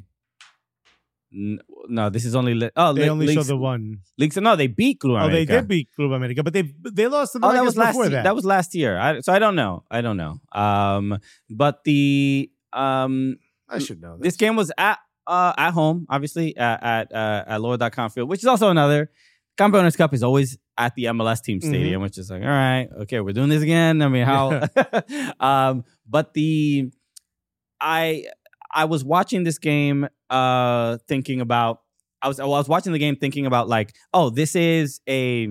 Speaker 2: N- No, this is only li- oh
Speaker 1: They
Speaker 2: li-
Speaker 1: only show
Speaker 2: leagues,
Speaker 1: the one.
Speaker 2: leagues. No, they beat Club
Speaker 1: Oh,
Speaker 2: America.
Speaker 1: they did beat Club America, but they they lost to them
Speaker 2: Oh,
Speaker 1: I
Speaker 2: that
Speaker 1: guess,
Speaker 2: was last.
Speaker 1: before
Speaker 2: Year.
Speaker 1: that.
Speaker 2: That was last year. I, so I don't know. I don't know. Um, but the um
Speaker 1: I should know
Speaker 2: this game was at uh at home, obviously at at uh, at Lower dot com field, which is also another. Campeones Cup is always at the M L S team stadium,
Speaker 1: Mm-hmm.
Speaker 2: which is like, all right, okay, we're doing this again. I mean, how? um, but the I I was watching this game, uh, thinking about. I was well, I was watching the game, thinking about like, oh, this is a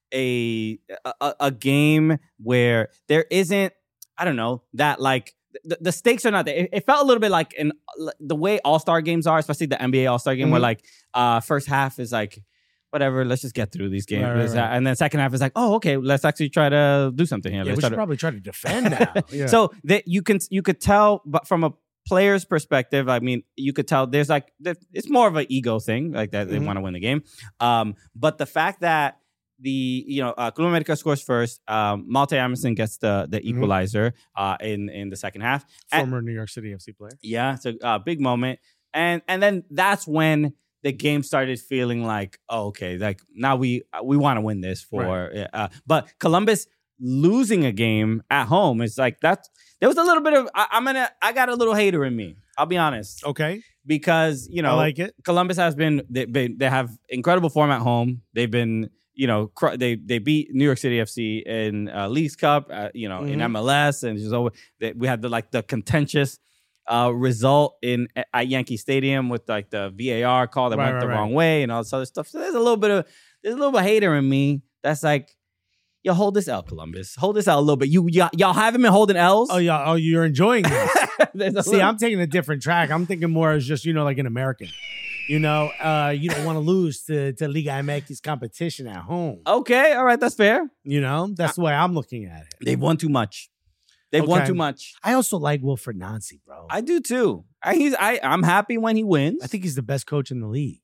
Speaker 2: a a, a game where there isn't, I don't know, that like. The, the stakes are not there. It, it felt a little bit like in the way All-Star games are, especially the N B A All-Star game,
Speaker 1: Mhm.
Speaker 2: where like uh, first half is like, whatever, let's just get through these games.
Speaker 1: Right, right, right.
Speaker 2: And then second half is like, oh, okay, let's actually try to do something here.
Speaker 1: Yeah,
Speaker 2: Let's
Speaker 1: we
Speaker 2: try
Speaker 1: should
Speaker 2: to-
Speaker 1: probably try to defend now. Yeah.
Speaker 2: So that you can you could tell, but from a player's perspective, I mean, you could tell there's like there- it's more of an ego thing, like that they
Speaker 1: Mhm.
Speaker 2: want to win the game. Um, but the fact that the you know uh, Club America scores first, um, Malte Emerson gets the the
Speaker 1: Mhm.
Speaker 2: equalizer uh, in in the second half. And-
Speaker 1: former New York City F C player.
Speaker 2: yeah, it's a uh, big moment, and and then that's when the game started feeling like, oh, okay, like now we we want to win this for. Uh, but Columbus losing a game at home is like that. There was a little bit of I, I'm gonna I got a little hater in me. I'll be honest,
Speaker 1: Okay,
Speaker 2: because you know
Speaker 1: I like it.
Speaker 2: Columbus has been they been, they have incredible form at home. They've been you know cr- they they beat New York City F C in uh, Leagues Cup, uh, you know in
Speaker 1: Mhm.
Speaker 2: M L S, and just always that we had the like the contentious uh, result in at Yankee Stadium with like the V A R call that
Speaker 1: Right,
Speaker 2: went
Speaker 1: right,
Speaker 2: the
Speaker 1: right.
Speaker 2: wrong way and all this other stuff. So there's a little bit of there's a little bit of hater in me that's like, yo, hold this L, Columbus, hold this L a little bit. You y- y'all haven't been holding L's.
Speaker 1: Oh yeah. Oh, you're enjoying this.
Speaker 2: There's a
Speaker 1: See,
Speaker 2: little-
Speaker 1: I'm taking a different track. I'm thinking more as just, you know, like an American. You know, uh, you don't want to lose to, to Liga M X competition at home.
Speaker 2: okay, all right, that's fair.
Speaker 1: You know, that's the way I'm looking at it.
Speaker 2: They've won too much. They've won
Speaker 1: Okay.
Speaker 2: too much.
Speaker 1: I also like Wilfred Nancy, bro. I,
Speaker 2: I do too. I, he's I I'm happy when he wins.
Speaker 1: I think he's the best coach in the league.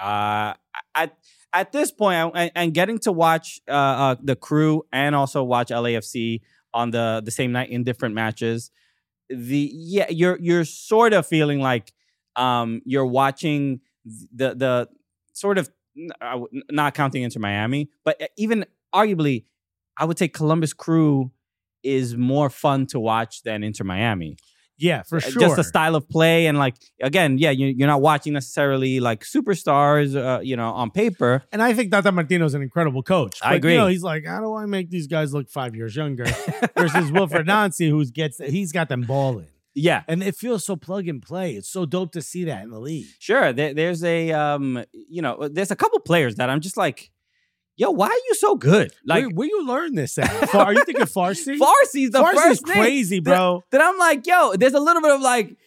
Speaker 2: uh at at this point I, and, and getting to watch uh, uh the Crew and also watch L A F C on the the same night in different matches. The yeah, you're you're sort of feeling like um you're watching the the sort of uh, not counting Inter Miami, but even arguably I would say Columbus Crew is more fun to watch than Inter Miami.
Speaker 1: Yeah, for
Speaker 2: Uh,
Speaker 1: sure.
Speaker 2: Just the style of play and like again, yeah, you, you're not watching necessarily like superstars, uh, you know, on paper.
Speaker 1: And I think Tata Martino's an incredible coach.
Speaker 2: I
Speaker 1: But,
Speaker 2: agree.
Speaker 1: You know, he's like, how do I make these guys look five years younger? Versus Wilfred Nancy, who gets he's got them balling,
Speaker 2: Yeah,
Speaker 1: and it feels so plug and play. It's so dope to see that in the league.
Speaker 2: sure. There, there's a um, you know, there's a couple players that I'm just like, yo, why are you so good? Like
Speaker 1: where, where you learn this at? Far, are you thinking Farsi?
Speaker 2: Farsi's the
Speaker 1: Farsi's
Speaker 2: first thing
Speaker 1: crazy, bro.
Speaker 2: That, that I'm like, yo, there's a little bit of like,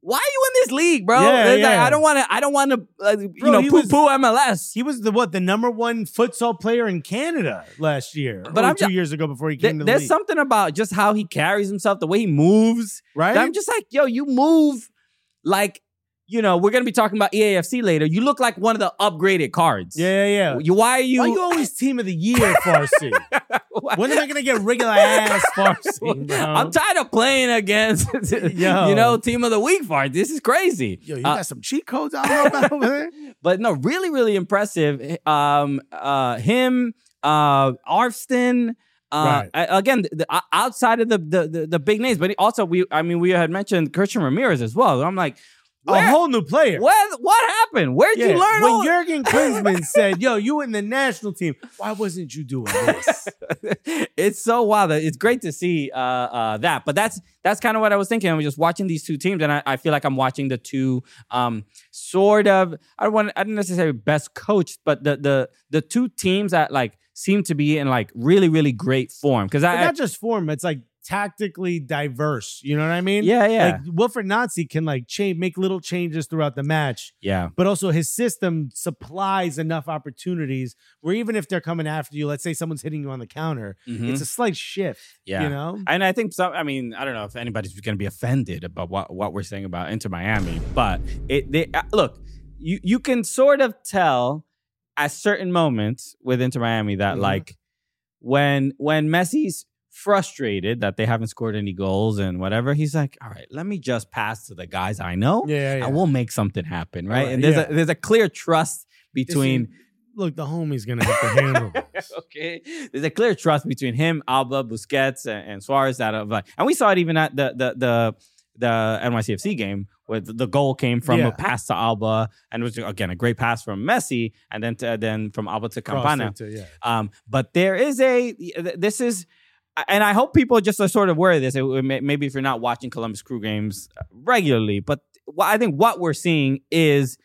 Speaker 2: why are you in this league, bro?
Speaker 1: Yeah,
Speaker 2: It's like,
Speaker 1: yeah.
Speaker 2: I don't want to. I don't want to. Uh, you
Speaker 1: Bro,
Speaker 2: know,
Speaker 1: he
Speaker 2: poo
Speaker 1: was-
Speaker 2: poo M L S.
Speaker 1: He was the what the number one futsal player in Canada last year,
Speaker 2: But
Speaker 1: or
Speaker 2: I'm
Speaker 1: two
Speaker 2: ju-
Speaker 1: years ago before he
Speaker 2: There-
Speaker 1: came to the
Speaker 2: there's
Speaker 1: league.
Speaker 2: something about just how he carries himself, the way he moves.
Speaker 1: right?
Speaker 2: that I'm just like, yo, you move like, you know, we're gonna be talking about E A F C later. You look like one of the upgraded cards.
Speaker 1: yeah, yeah, yeah.
Speaker 2: You, why are you?
Speaker 1: Why you always team of the year, Farsi? When am I gonna get regular ass Farsi, bro?
Speaker 2: I'm tired of playing against,
Speaker 1: Yo.
Speaker 2: you know, team of the week Fart. This is crazy.
Speaker 1: Yo, you
Speaker 2: Uh,
Speaker 1: got some cheat codes I don't know about over there?
Speaker 2: But no, really, really impressive. Um, uh, him, uh, Arfston. Uh,
Speaker 1: Right.
Speaker 2: I- again, the, the, outside of the, the the the big names, but also we, I mean, we had mentioned Christian Ramirez as well. I'm like,
Speaker 1: A
Speaker 2: where,
Speaker 1: whole new player.
Speaker 2: what, what happened? Where'd
Speaker 1: Yeah,
Speaker 2: you learn
Speaker 1: when
Speaker 2: all?
Speaker 1: Jurgen Klinsmann said, "Yo, you in the national team. Why wasn't you doing this?"
Speaker 2: It's so wild. It's great to see uh, uh, that. But that's that's kind of what I was thinking. I was just watching these two teams, and I, I feel like I'm watching the two um, sort of. I don't want. I don't necessarily best coached, but the the the two teams that like seem to be in like really really great form. Because
Speaker 1: But
Speaker 2: I, I
Speaker 1: not just form; it's like tactically diverse. You know what I mean?
Speaker 2: yeah yeah
Speaker 1: Like Wilfred Nazi can like change, make little changes throughout the match,
Speaker 2: yeah.
Speaker 1: but also his system supplies enough opportunities where even if they're coming after you, let's say someone's hitting you on the counter,
Speaker 2: Mhm.
Speaker 1: it's a slight shift.
Speaker 2: Yeah.
Speaker 1: You know?
Speaker 2: And I think some. I mean, I don't know if anybody's going to be offended about what, what we're saying about Inter Miami, but it. They uh, look. You you can sort of tell at certain moments with Inter Miami that
Speaker 1: Mhm.
Speaker 2: like when when Messi's frustrated that they haven't scored any goals and whatever, he's like, all right, let me just pass to the guys I know,
Speaker 1: Yeah, yeah, yeah.
Speaker 2: and we'll make something happen, right?
Speaker 1: Right,
Speaker 2: And there's
Speaker 1: yeah.
Speaker 2: a there's a clear trust between.
Speaker 1: Look, the homie's gonna have to handle this.
Speaker 2: Okay, there's a clear trust between him, Alba, Busquets, and, and Suarez. That of like, and we saw it even at the the the the N Y C F C game where the the goal came from
Speaker 1: Yeah.
Speaker 2: a pass to Alba, and it was again a great pass from Messi, and then to, then from Alba to
Speaker 1: Crossed
Speaker 2: Campana.
Speaker 1: into- yeah.
Speaker 2: Um, but there is a this is. And I hope people just are sort of aware of this. It- it may- Maybe if you're not watching Columbus Crew games regularly, but what I think what we're seeing is,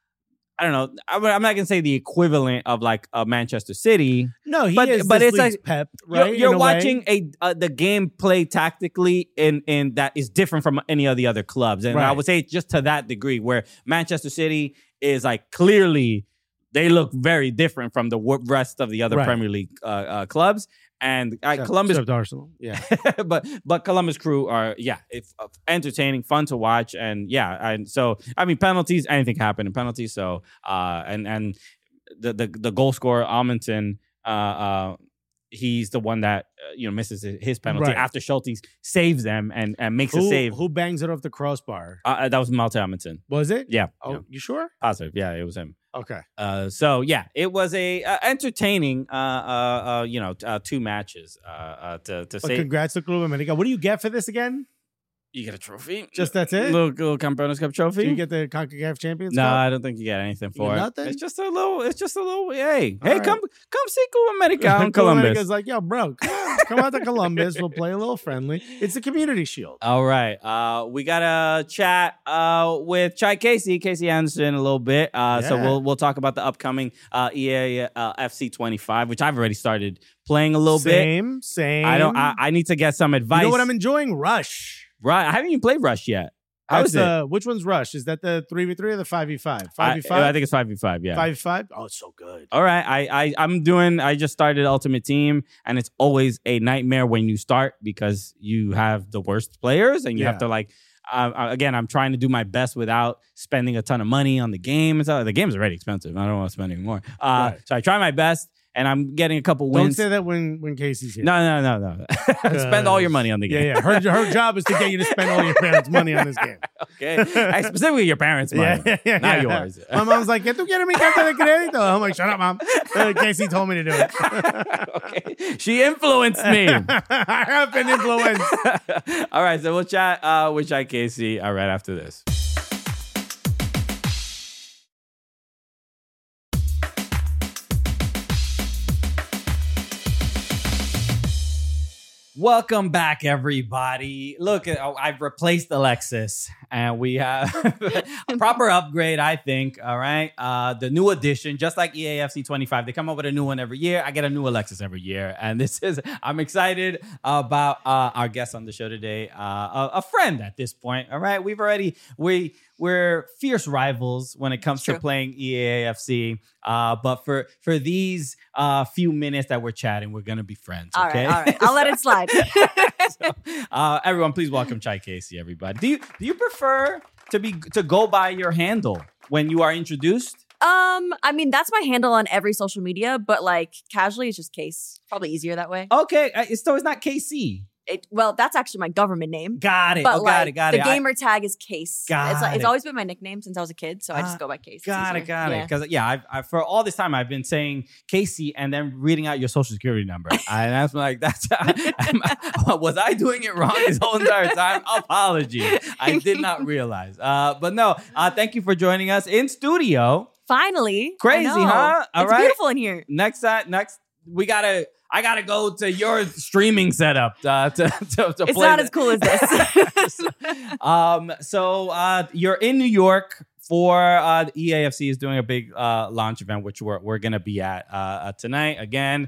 Speaker 2: I don't know. I'm I'm not gonna say the equivalent of like a Manchester City.
Speaker 1: No, he
Speaker 2: But-
Speaker 1: is.
Speaker 2: but
Speaker 1: this
Speaker 2: it's
Speaker 1: league's
Speaker 2: like-
Speaker 1: Pep,
Speaker 2: You're,
Speaker 1: right?
Speaker 2: you're
Speaker 1: in a way.
Speaker 2: watching a uh, the game play tactically in in that is different from any of the other clubs, and I
Speaker 1: Right.
Speaker 2: would say just to that degree, where Manchester City is like clearly they look very different from the w- rest of the other
Speaker 1: Right.
Speaker 2: Premier League uh, uh, clubs, and uh,
Speaker 1: Except-
Speaker 2: Columbus.
Speaker 1: except Arsenal. Yeah.
Speaker 2: but but Columbus Crew are yeah, it's uh, entertaining, fun to watch, and yeah, and so I mean penalties, anything can happen in penalties. So uh, and and the the the goal scorer Almonton, uh, uh, he's the one that uh, you know misses his- his penalty
Speaker 1: Right.
Speaker 2: after Schultes saves them and and makes a
Speaker 1: Who,
Speaker 2: save.
Speaker 1: who bangs it off the crossbar?
Speaker 2: Uh, that was Malte Almonton.
Speaker 1: Was it?
Speaker 2: Yeah,
Speaker 1: Oh,
Speaker 2: yeah,
Speaker 1: you sure?
Speaker 2: positive. Yeah, it was him.
Speaker 1: Okay.
Speaker 2: Uh, so yeah, it was a uh, entertaining, uh, uh, uh, you know, uh, two matches. Uh, uh, to to
Speaker 1: But
Speaker 2: say
Speaker 1: congrats to Club America. What do you get for this again?
Speaker 2: you get a trophy.
Speaker 1: Just that's it?
Speaker 2: Little, little Campeones Cup trophy.
Speaker 1: Do you get the CONCACAF Champions
Speaker 2: no,
Speaker 1: Cup?
Speaker 2: I don't think you get anything
Speaker 1: You
Speaker 2: for
Speaker 1: get
Speaker 2: it.
Speaker 1: nothing?
Speaker 2: It's just a little. It's just a little. Hey,
Speaker 1: All
Speaker 2: hey,
Speaker 1: right.
Speaker 2: come, come see Club America in
Speaker 1: Club
Speaker 2: Columbus.
Speaker 1: America's like, yo, bro, come, on, come out to Columbus. We'll play a little friendly. It's a community shield.
Speaker 2: All right, uh, we got to chat uh, with Chai Casey, Casey Anderson, a little bit. Uh, So
Speaker 1: Yeah.
Speaker 2: we'll we'll talk about the upcoming uh, E A uh, F C twenty-five, which I've already started playing a little bit.
Speaker 1: Same, same.
Speaker 2: I don't. I, I need to get some advice.
Speaker 1: You know what I'm enjoying? Rush.
Speaker 2: Right, I haven't even played Rush yet. How
Speaker 1: That's
Speaker 2: is it?
Speaker 1: the, which one's Rush? Is that the three v three or the five v five?
Speaker 2: I,
Speaker 1: five v five?
Speaker 2: I think it's five v five. Yeah.
Speaker 1: five v five? Oh, it's so good.
Speaker 2: All right, I, I I'm doing. I just started Ultimate Team, and it's always a nightmare when you start because you have the worst players, and you have
Speaker 1: Yeah.
Speaker 2: to like. Uh, again, I'm trying to do my best without spending a ton of money on the game and stuff. The game's already expensive. I don't want to spend any more. Uh,
Speaker 1: Right.
Speaker 2: So I try my best, and I'm getting a couple
Speaker 1: Don't
Speaker 2: wins.
Speaker 1: say that when, when Casey's here.
Speaker 2: No, no, no, no. Spend all your money on the
Speaker 1: Yeah,
Speaker 2: game.
Speaker 1: yeah. Her, her job is to get you to spend all your parents' money on this game.
Speaker 2: Okay, I, specifically your parents' money,
Speaker 1: Yeah, yeah,
Speaker 2: not
Speaker 1: yeah.
Speaker 2: yours.
Speaker 1: My mom's like, ¿Tú quieres mi carta de crédito? I'm like, shut up, mom. Uh, Casey told me to do it.
Speaker 2: Okay, she influenced me.
Speaker 1: I have been influenced.
Speaker 2: All right, so we'll chat uh, with Chai Casey uh, right after this. Welcome back, everybody. Look, I- I've replaced Alexis, and we have a proper upgrade, I think. All right. Uh, the new edition, just like E A F C twenty-five, they come up with a new one every year. I get a new Alexis every year. And this is, I'm excited about uh, our guest on the show today, uh, a, a friend at this point. All right. We've already, we, we're fierce rivals when it comes to playing E A F C. Uh, but for, for these uh, few minutes that we're chatting, we're going to be friends.
Speaker 3: All
Speaker 2: Okay.
Speaker 3: right. All right. I'll let it slide.
Speaker 2: so, uh, everyone, please welcome Chai Casey, everybody. Do you do you prefer to be to go by your handle when you are introduced?
Speaker 3: Um, I mean, that's my handle on every social media, but like casually, it's just Case. Probably easier that way.
Speaker 2: Okay, uh, so it's not K C.
Speaker 3: It, well, that's actually my government name.
Speaker 2: Got it.
Speaker 3: But
Speaker 2: oh,
Speaker 3: like,
Speaker 2: got it. Got
Speaker 3: the
Speaker 2: it.
Speaker 3: The gamer I, tag is Case.
Speaker 2: Got
Speaker 3: it's, like,
Speaker 2: it.
Speaker 3: it's always been my nickname since I was a kid, so I just go by Case.
Speaker 2: Got it. Got
Speaker 3: yeah.
Speaker 2: it. Because yeah, I've, I've, for all this time I've been saying Casey and then reading out your social security number. I, and that's like that's was I doing it wrong this whole entire time? Apologies. I did not realize. Uh, but no. Uh, thank you for joining us in studio.
Speaker 3: Finally,
Speaker 2: crazy, huh? All
Speaker 3: it's
Speaker 2: right.
Speaker 3: beautiful in here.
Speaker 2: Next time, next we gotta. I gotta go to your streaming setup uh, to, to, to
Speaker 3: it's
Speaker 2: play.
Speaker 3: Not
Speaker 2: the-
Speaker 3: as cool as this.
Speaker 2: um, so uh, you're in New York for uh, the E A F C is doing a big uh, launch event, which we're we're gonna be at uh, uh, tonight again.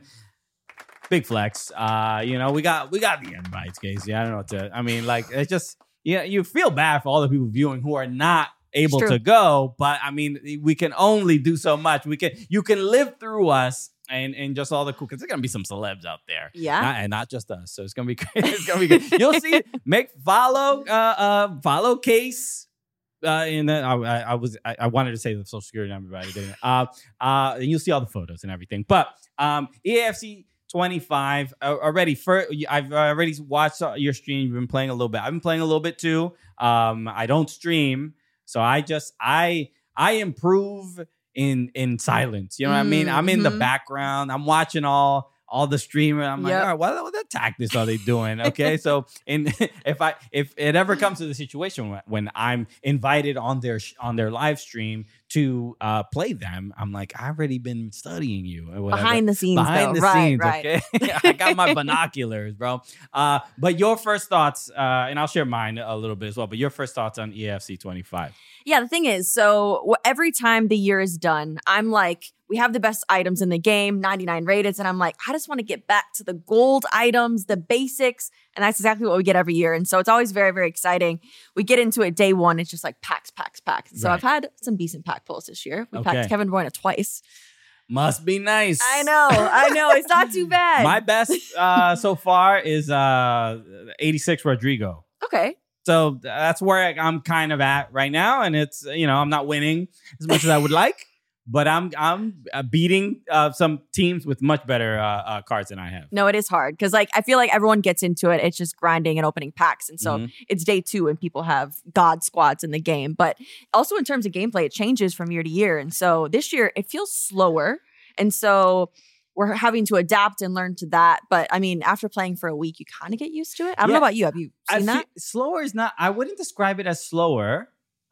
Speaker 2: Big flex. Uh, you know, we got we got the invites, Casey. I don't know what to. I mean, like it's just yeah, you feel bad for all the people viewing who are not able to go, but I mean, we can only do so much. We can you can live through us. And and just all the cool, because there's gonna be some celebs out there,
Speaker 3: yeah,
Speaker 2: not, and not just us. So it's gonna be great. It's gonna be good. You'll see. Make follow, uh, uh, follow Case. Uh, and then I, I, I was I, I wanted to say the social security number, but I didn't. Uh, uh, and you'll see all the photos and everything. But um, E A F C twenty-five uh, already. For I've already watched your stream. You've been playing a little bit. I've been playing a little bit too. Um, I don't stream, so I just I I improve. in in silence, you know what mm-hmm. I mean? I'm in the background. I'm watching all all the streamer. I'm like, yep. all right, what, what the tactics are they doing? Okay, so in if I if it ever comes to the situation when, when I'm invited on their on their live stream to uh, play them, I'm like, I've already been studying you. Or whatever.
Speaker 3: Behind the scenes,
Speaker 2: behind
Speaker 3: though.
Speaker 2: the
Speaker 3: right,
Speaker 2: scenes.
Speaker 3: Right.
Speaker 2: Okay, I got my binoculars, bro. Uh, but your first thoughts, uh, and I'll share mine a little bit as well. But your first thoughts on E A F C twenty-five.
Speaker 3: Yeah, the thing is, so every time the year is done, I'm like, we have the best items in the game, ninety-nine rated, and I'm like, I just want to get back to the gold items, the basics, and that's exactly what we get every year. And so it's always very, very exciting. We get into it day one, it's just like packs, packs, packs. So right. I've had some decent pack pulls this year. We okay. packed Kevin De Bruyne twice.
Speaker 2: Must be nice.
Speaker 3: I know, I know. It's not too bad.
Speaker 2: My best uh, so far is uh, eighty-six Rodrigo.
Speaker 3: Okay.
Speaker 2: So that's where I'm kind of at right now, and it's you know I'm not winning as much as I would like, but I'm I'm beating uh, some teams with much better uh, uh, cards than I have.
Speaker 3: No, it is hard because like I feel like everyone gets into it. It's just grinding and opening packs, and so mm-hmm. it's day two and people have god squads in the game. But also in terms of gameplay, it changes from year to year, and so this year it feels slower, and so. We're having to adapt and learn to that. But I mean, after playing for a week, you kind of get used to it. I don't yeah. know about you. Have you seen
Speaker 2: I
Speaker 3: that?
Speaker 2: Feel, slower is not, I wouldn't describe it as slower.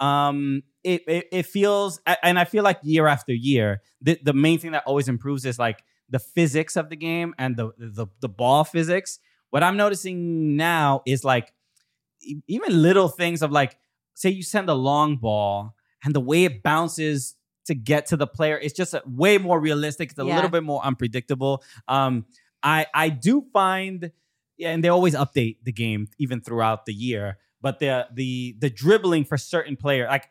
Speaker 2: Um, it, it it feels, and I feel like year after year, the, the main thing that always improves is like the physics of the game and the, the, the ball physics. What I'm noticing now is like, even little things of like, say you send a long ball and the way it bounces to get to the player. It's just a, way more realistic. It's a yeah. little bit more unpredictable. Um, I I do find, yeah, and they always update the game even throughout the year. But the the the dribbling for certain players, like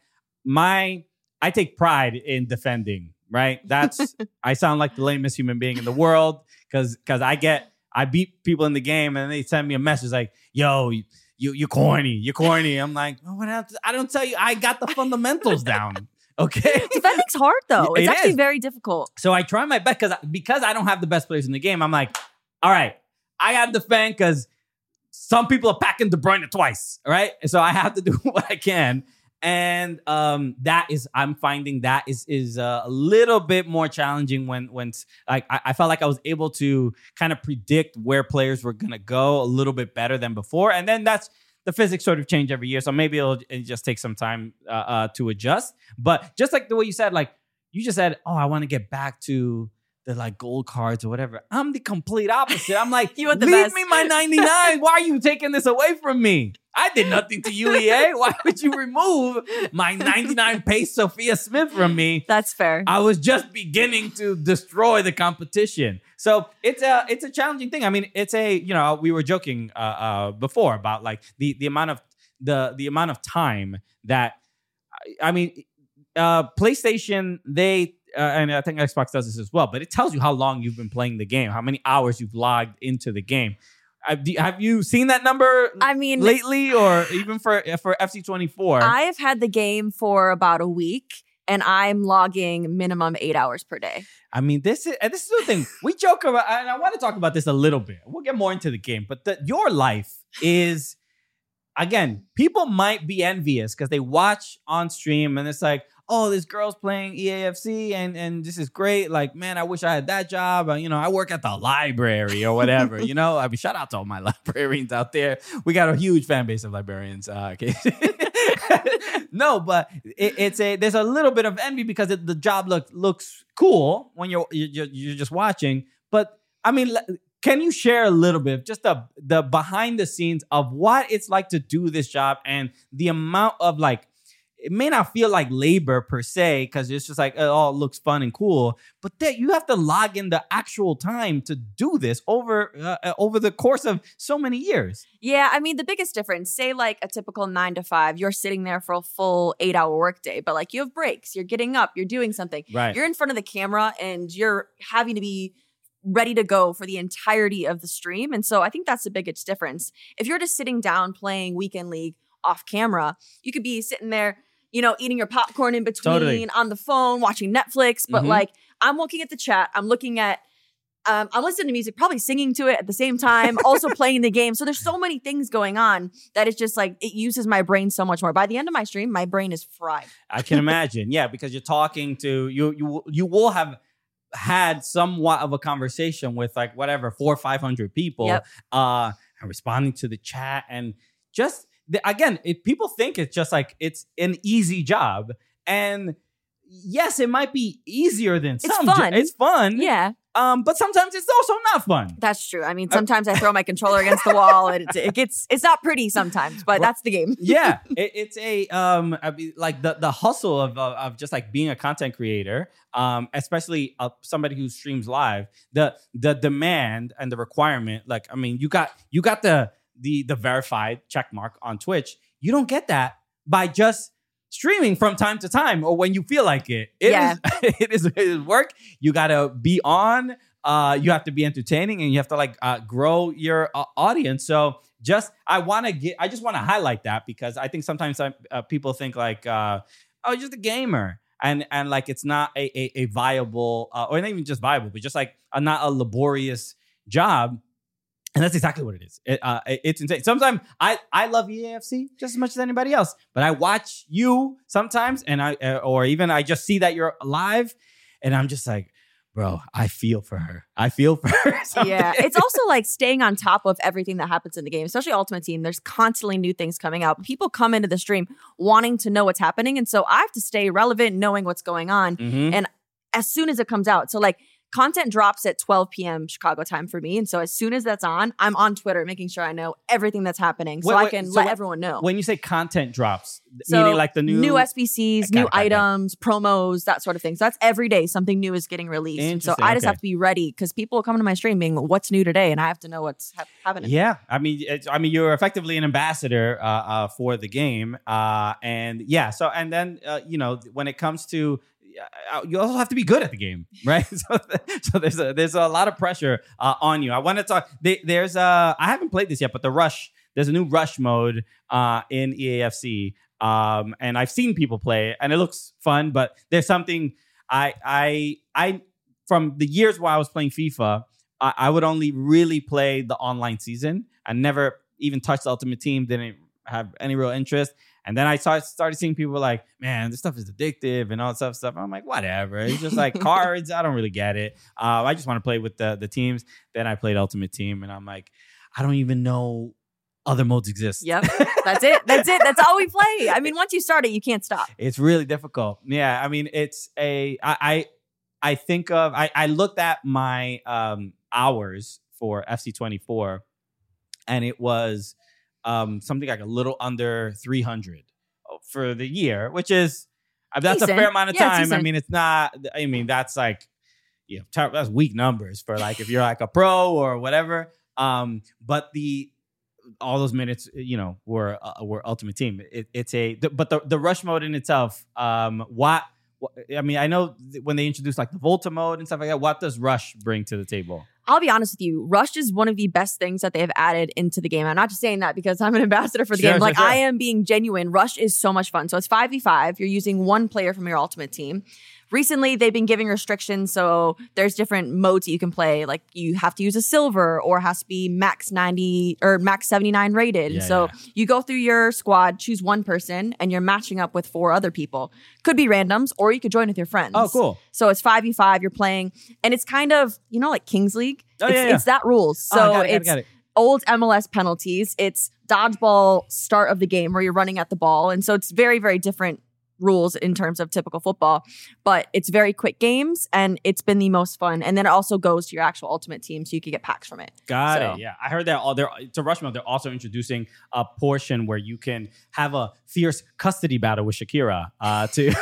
Speaker 2: my, I take pride in defending. Right, that's I sound like the lamest human being in the world because because I get I beat people in the game and they send me a message like, "Yo, you you corny, you corny." I'm like, oh, what else? I don't tell you, I got the fundamentals down. Okay.
Speaker 3: Defending's hard though. It's
Speaker 2: it
Speaker 3: actually
Speaker 2: is.
Speaker 3: very difficult.
Speaker 2: So I try my best because because I don't have the best players in the game. I'm like, all right, I got to defend because some people are packing De Bruyne twice. All right. So I have to do what I can. And um, that is, I'm finding that is is uh, a little bit more challenging when when like I, I felt like I was able to kind of predict where players were gonna go a little bit better than before. And then that's the physics sort of change every year. So maybe it'll, it'll just take some time uh, uh, to adjust. But just like the way you said, like you just said, oh, I want to get back to the like gold cards or whatever. I'm the complete opposite. I'm like,
Speaker 3: you want the
Speaker 2: leave
Speaker 3: best.
Speaker 2: me my ninety-nine. Why are you taking this away from me? I did nothing to you, E A. Why would you remove my ninety-nine pace Sophia Smith from me?
Speaker 3: That's fair.
Speaker 2: I was just beginning to destroy the competition. So it's a it's a challenging thing. I mean, it's a, you know, we were joking uh, uh, before about like the the amount of the the amount of time that I mean, uh, PlayStation, they uh, and I think Xbox does this as well, but it tells you how long you've been playing the game, how many hours you've logged into the game. Have you, have you seen that number
Speaker 3: I mean,
Speaker 2: lately or even for for F C twenty-four?
Speaker 3: I have had the game for about a week and I'm logging minimum eight hours per day.
Speaker 2: I mean, this is this is the thing. We joke about, and I want to talk about this a little bit. We'll get more into the game, but the, your life is, again, people might be envious because they watch on stream and it's like, oh, this girl's playing E A F C and, and this is great. Like, man, I wish I had that job. Uh, you know, I work at the library or whatever, you know? I mean, shout out to all my librarians out there. We got a huge fan base of librarians. Uh, okay. No, but it, it's a, there's a little bit of envy because it, the job look, looks cool when you're, you're, you're just watching. But I mean, can you share a little bit, just the, the behind the scenes of what it's like to do this job and the amount of like, it may not feel like labor per se because it's just like, it all looks fun and cool, but that you have to log in the actual time to do this over uh, over the course of so many years.
Speaker 3: Yeah, I mean, the biggest difference, say like a typical nine to five, you're sitting there for a full eight hour workday, but like you have breaks, you're getting up, you're doing something.
Speaker 2: Right.
Speaker 3: You're in front of the camera and you're having to be ready to go for the entirety of the stream. And so I think that's the biggest difference. If you're just sitting down playing Weekend League off camera, you could be sitting there, you know, eating your popcorn in between,
Speaker 2: Totally.
Speaker 3: on the phone, watching Netflix. But
Speaker 2: Mhm.
Speaker 3: like, I'm looking at the chat. I'm looking at, um, I'm listening to music, probably singing to it at the same time, also playing the game. So there's so many things going on that it's just like, it uses my brain so much more. By the end of my stream, my brain is fried.
Speaker 2: I can imagine. Yeah, because you're talking to, you you you will have had somewhat of a conversation with like whatever, four or five hundred people
Speaker 3: Yep.
Speaker 2: uh, and responding to the chat and just, the, again, it, people think it's just like it's an easy job, and yes, it might be easier than
Speaker 3: It's
Speaker 2: some. jo-
Speaker 3: fun.
Speaker 2: it's fun.
Speaker 3: Yeah,
Speaker 2: Um, but sometimes it's also not fun.
Speaker 3: that's true. I mean, sometimes I throw my controller against the wall and it, it gets, it's not pretty sometimes, but
Speaker 2: Well,
Speaker 3: that's the game.
Speaker 2: Yeah, it, it's a um, I mean, like the the hustle of, of of just like being a content creator, um, especially uh, somebody who streams live. The the demand and the requirement, like I mean, you got you got the the the verified check mark on Twitch. You don't get that by just streaming from time to time or when you feel like it. It
Speaker 3: Yeah.
Speaker 2: is it is it is work. You gotta be on. Uh, you have to be entertaining and you have to like uh, grow your uh, audience. So just I want to get I just want to highlight that because I think sometimes I, uh, people think like uh, oh, you're just a gamer. And and like it's not a a, a viable uh, or not even just viable, but just like a, not a laborious job. And that's exactly what it is. It, uh, it- it's insane. Sometimes I, I love E A F C just as much as anybody else, but I watch you sometimes, and I uh, or even I just see that you're live, and I'm just like, bro, I feel for her. I feel for her. some
Speaker 3: Yeah,
Speaker 2: days.
Speaker 3: it's also like staying on top of everything that happens in the game, especially Ultimate Team. There's constantly new things coming out. People come into the stream wanting to know what's happening. And so I have to stay relevant, knowing what's going on
Speaker 2: Mhm.
Speaker 3: and as soon as it comes out. So like content drops at twelve p.m. Chicago time for me. And so as soon as that's on, I'm on Twitter making sure I know everything that's happening so
Speaker 2: Wait,
Speaker 3: I
Speaker 2: wait,
Speaker 3: can
Speaker 2: so
Speaker 3: let
Speaker 2: when-
Speaker 3: everyone know.
Speaker 2: When you say content drops,
Speaker 3: So,
Speaker 2: meaning like the new,
Speaker 3: new S B Cs,
Speaker 2: Got
Speaker 3: new
Speaker 2: it, got it, got it.
Speaker 3: items, promos, that sort of thing. So that's every day something new is getting released. And so
Speaker 2: Interesting,
Speaker 3: I just
Speaker 2: okay.
Speaker 3: have to be ready because people will come to my stream being, what's new today? And I have to know what's hap- happening.
Speaker 2: Yeah, I mean, it's, I mean, you're effectively an ambassador uh, uh, for the game, uh, and yeah. So, and then uh, you know, when it comes to, uh, you also have to be good at the game, right? so, so there's a, there's a lot of pressure uh, on you. I want to talk. They, there's a, I haven't played this yet, but the Rush. There's a new Rush mode uh, in E A F C, um, and I've seen people play it, and it looks fun. But there's something I, I, I, from the years where I was playing FIFA. I, I would only really play the online season. I never even touched Ultimate Team, didn't have any real interest. And then I started, started seeing people like, man, this stuff is addictive and all that stuff. stuff. I'm like, whatever. It's just like cards. I don't really get it. Uh, I just want to play with the, the teams. Then I played Ultimate Team and I'm like, I don't even know other modes exist.
Speaker 3: Yep. That's it. That's it. That's all we play. I mean, once you start it, you can't stop.
Speaker 2: It's really difficult. Yeah. I mean, it's a, I, I, I think of, I, I looked at my um, hours for F C twenty-four and it was um, something like a little under three hundred for the year, which is uh, that's
Speaker 3: Decent.
Speaker 2: a fair amount of
Speaker 3: Yeah, it's
Speaker 2: time. I
Speaker 3: decent.
Speaker 2: mean, it's not. I mean, that's like, you know, ter- that's weak numbers for like if you're like a pro or whatever. Um, but the all those minutes, you know, were uh, were Ultimate Team. It, it's a the, but the the rush mode in itself. Um, what, what I mean, I know th- when they introduced like the Volta mode and stuff like that. What does Rush bring to the table?
Speaker 3: I'll be honest with you. Rush is one of the best things that they have added into the game. I'm not just saying that because I'm an ambassador for the
Speaker 2: Sure,
Speaker 3: game.
Speaker 2: sure,
Speaker 3: Like
Speaker 2: sure.
Speaker 3: I am being genuine. Rush is so much fun. So it's five v five. You're using one player from your ultimate team. Recently, they've been giving restrictions. So there's different modes that you can play. Like you have to use a silver or has to be max ninety or max seventy-nine rated.
Speaker 2: Yeah,
Speaker 3: so
Speaker 2: yeah.
Speaker 3: you go through your squad, choose one person, and you're matching up with four other people. Could be randoms, or you could join with your friends.
Speaker 2: Oh, cool.
Speaker 3: So it's five v five. You're playing, and it's kind of, you know, like Kings League.
Speaker 2: Oh,
Speaker 3: it's,
Speaker 2: yeah, yeah.
Speaker 3: it's that rules. So
Speaker 2: Oh, got it, got it,
Speaker 3: it's
Speaker 2: got it.
Speaker 3: old M L S penalties. It's dodgeball start of the game where you're running at the ball. And so it's very, very different rules in terms of typical football, but it's very quick games and it's been the most fun. And then it also goes to your actual ultimate team so you can get packs from it.
Speaker 2: Got
Speaker 3: So-
Speaker 2: it. Yeah, I heard that. All they're to Rush mode. They're also introducing a portion where you can have a fierce custody battle with Shakira uh, to.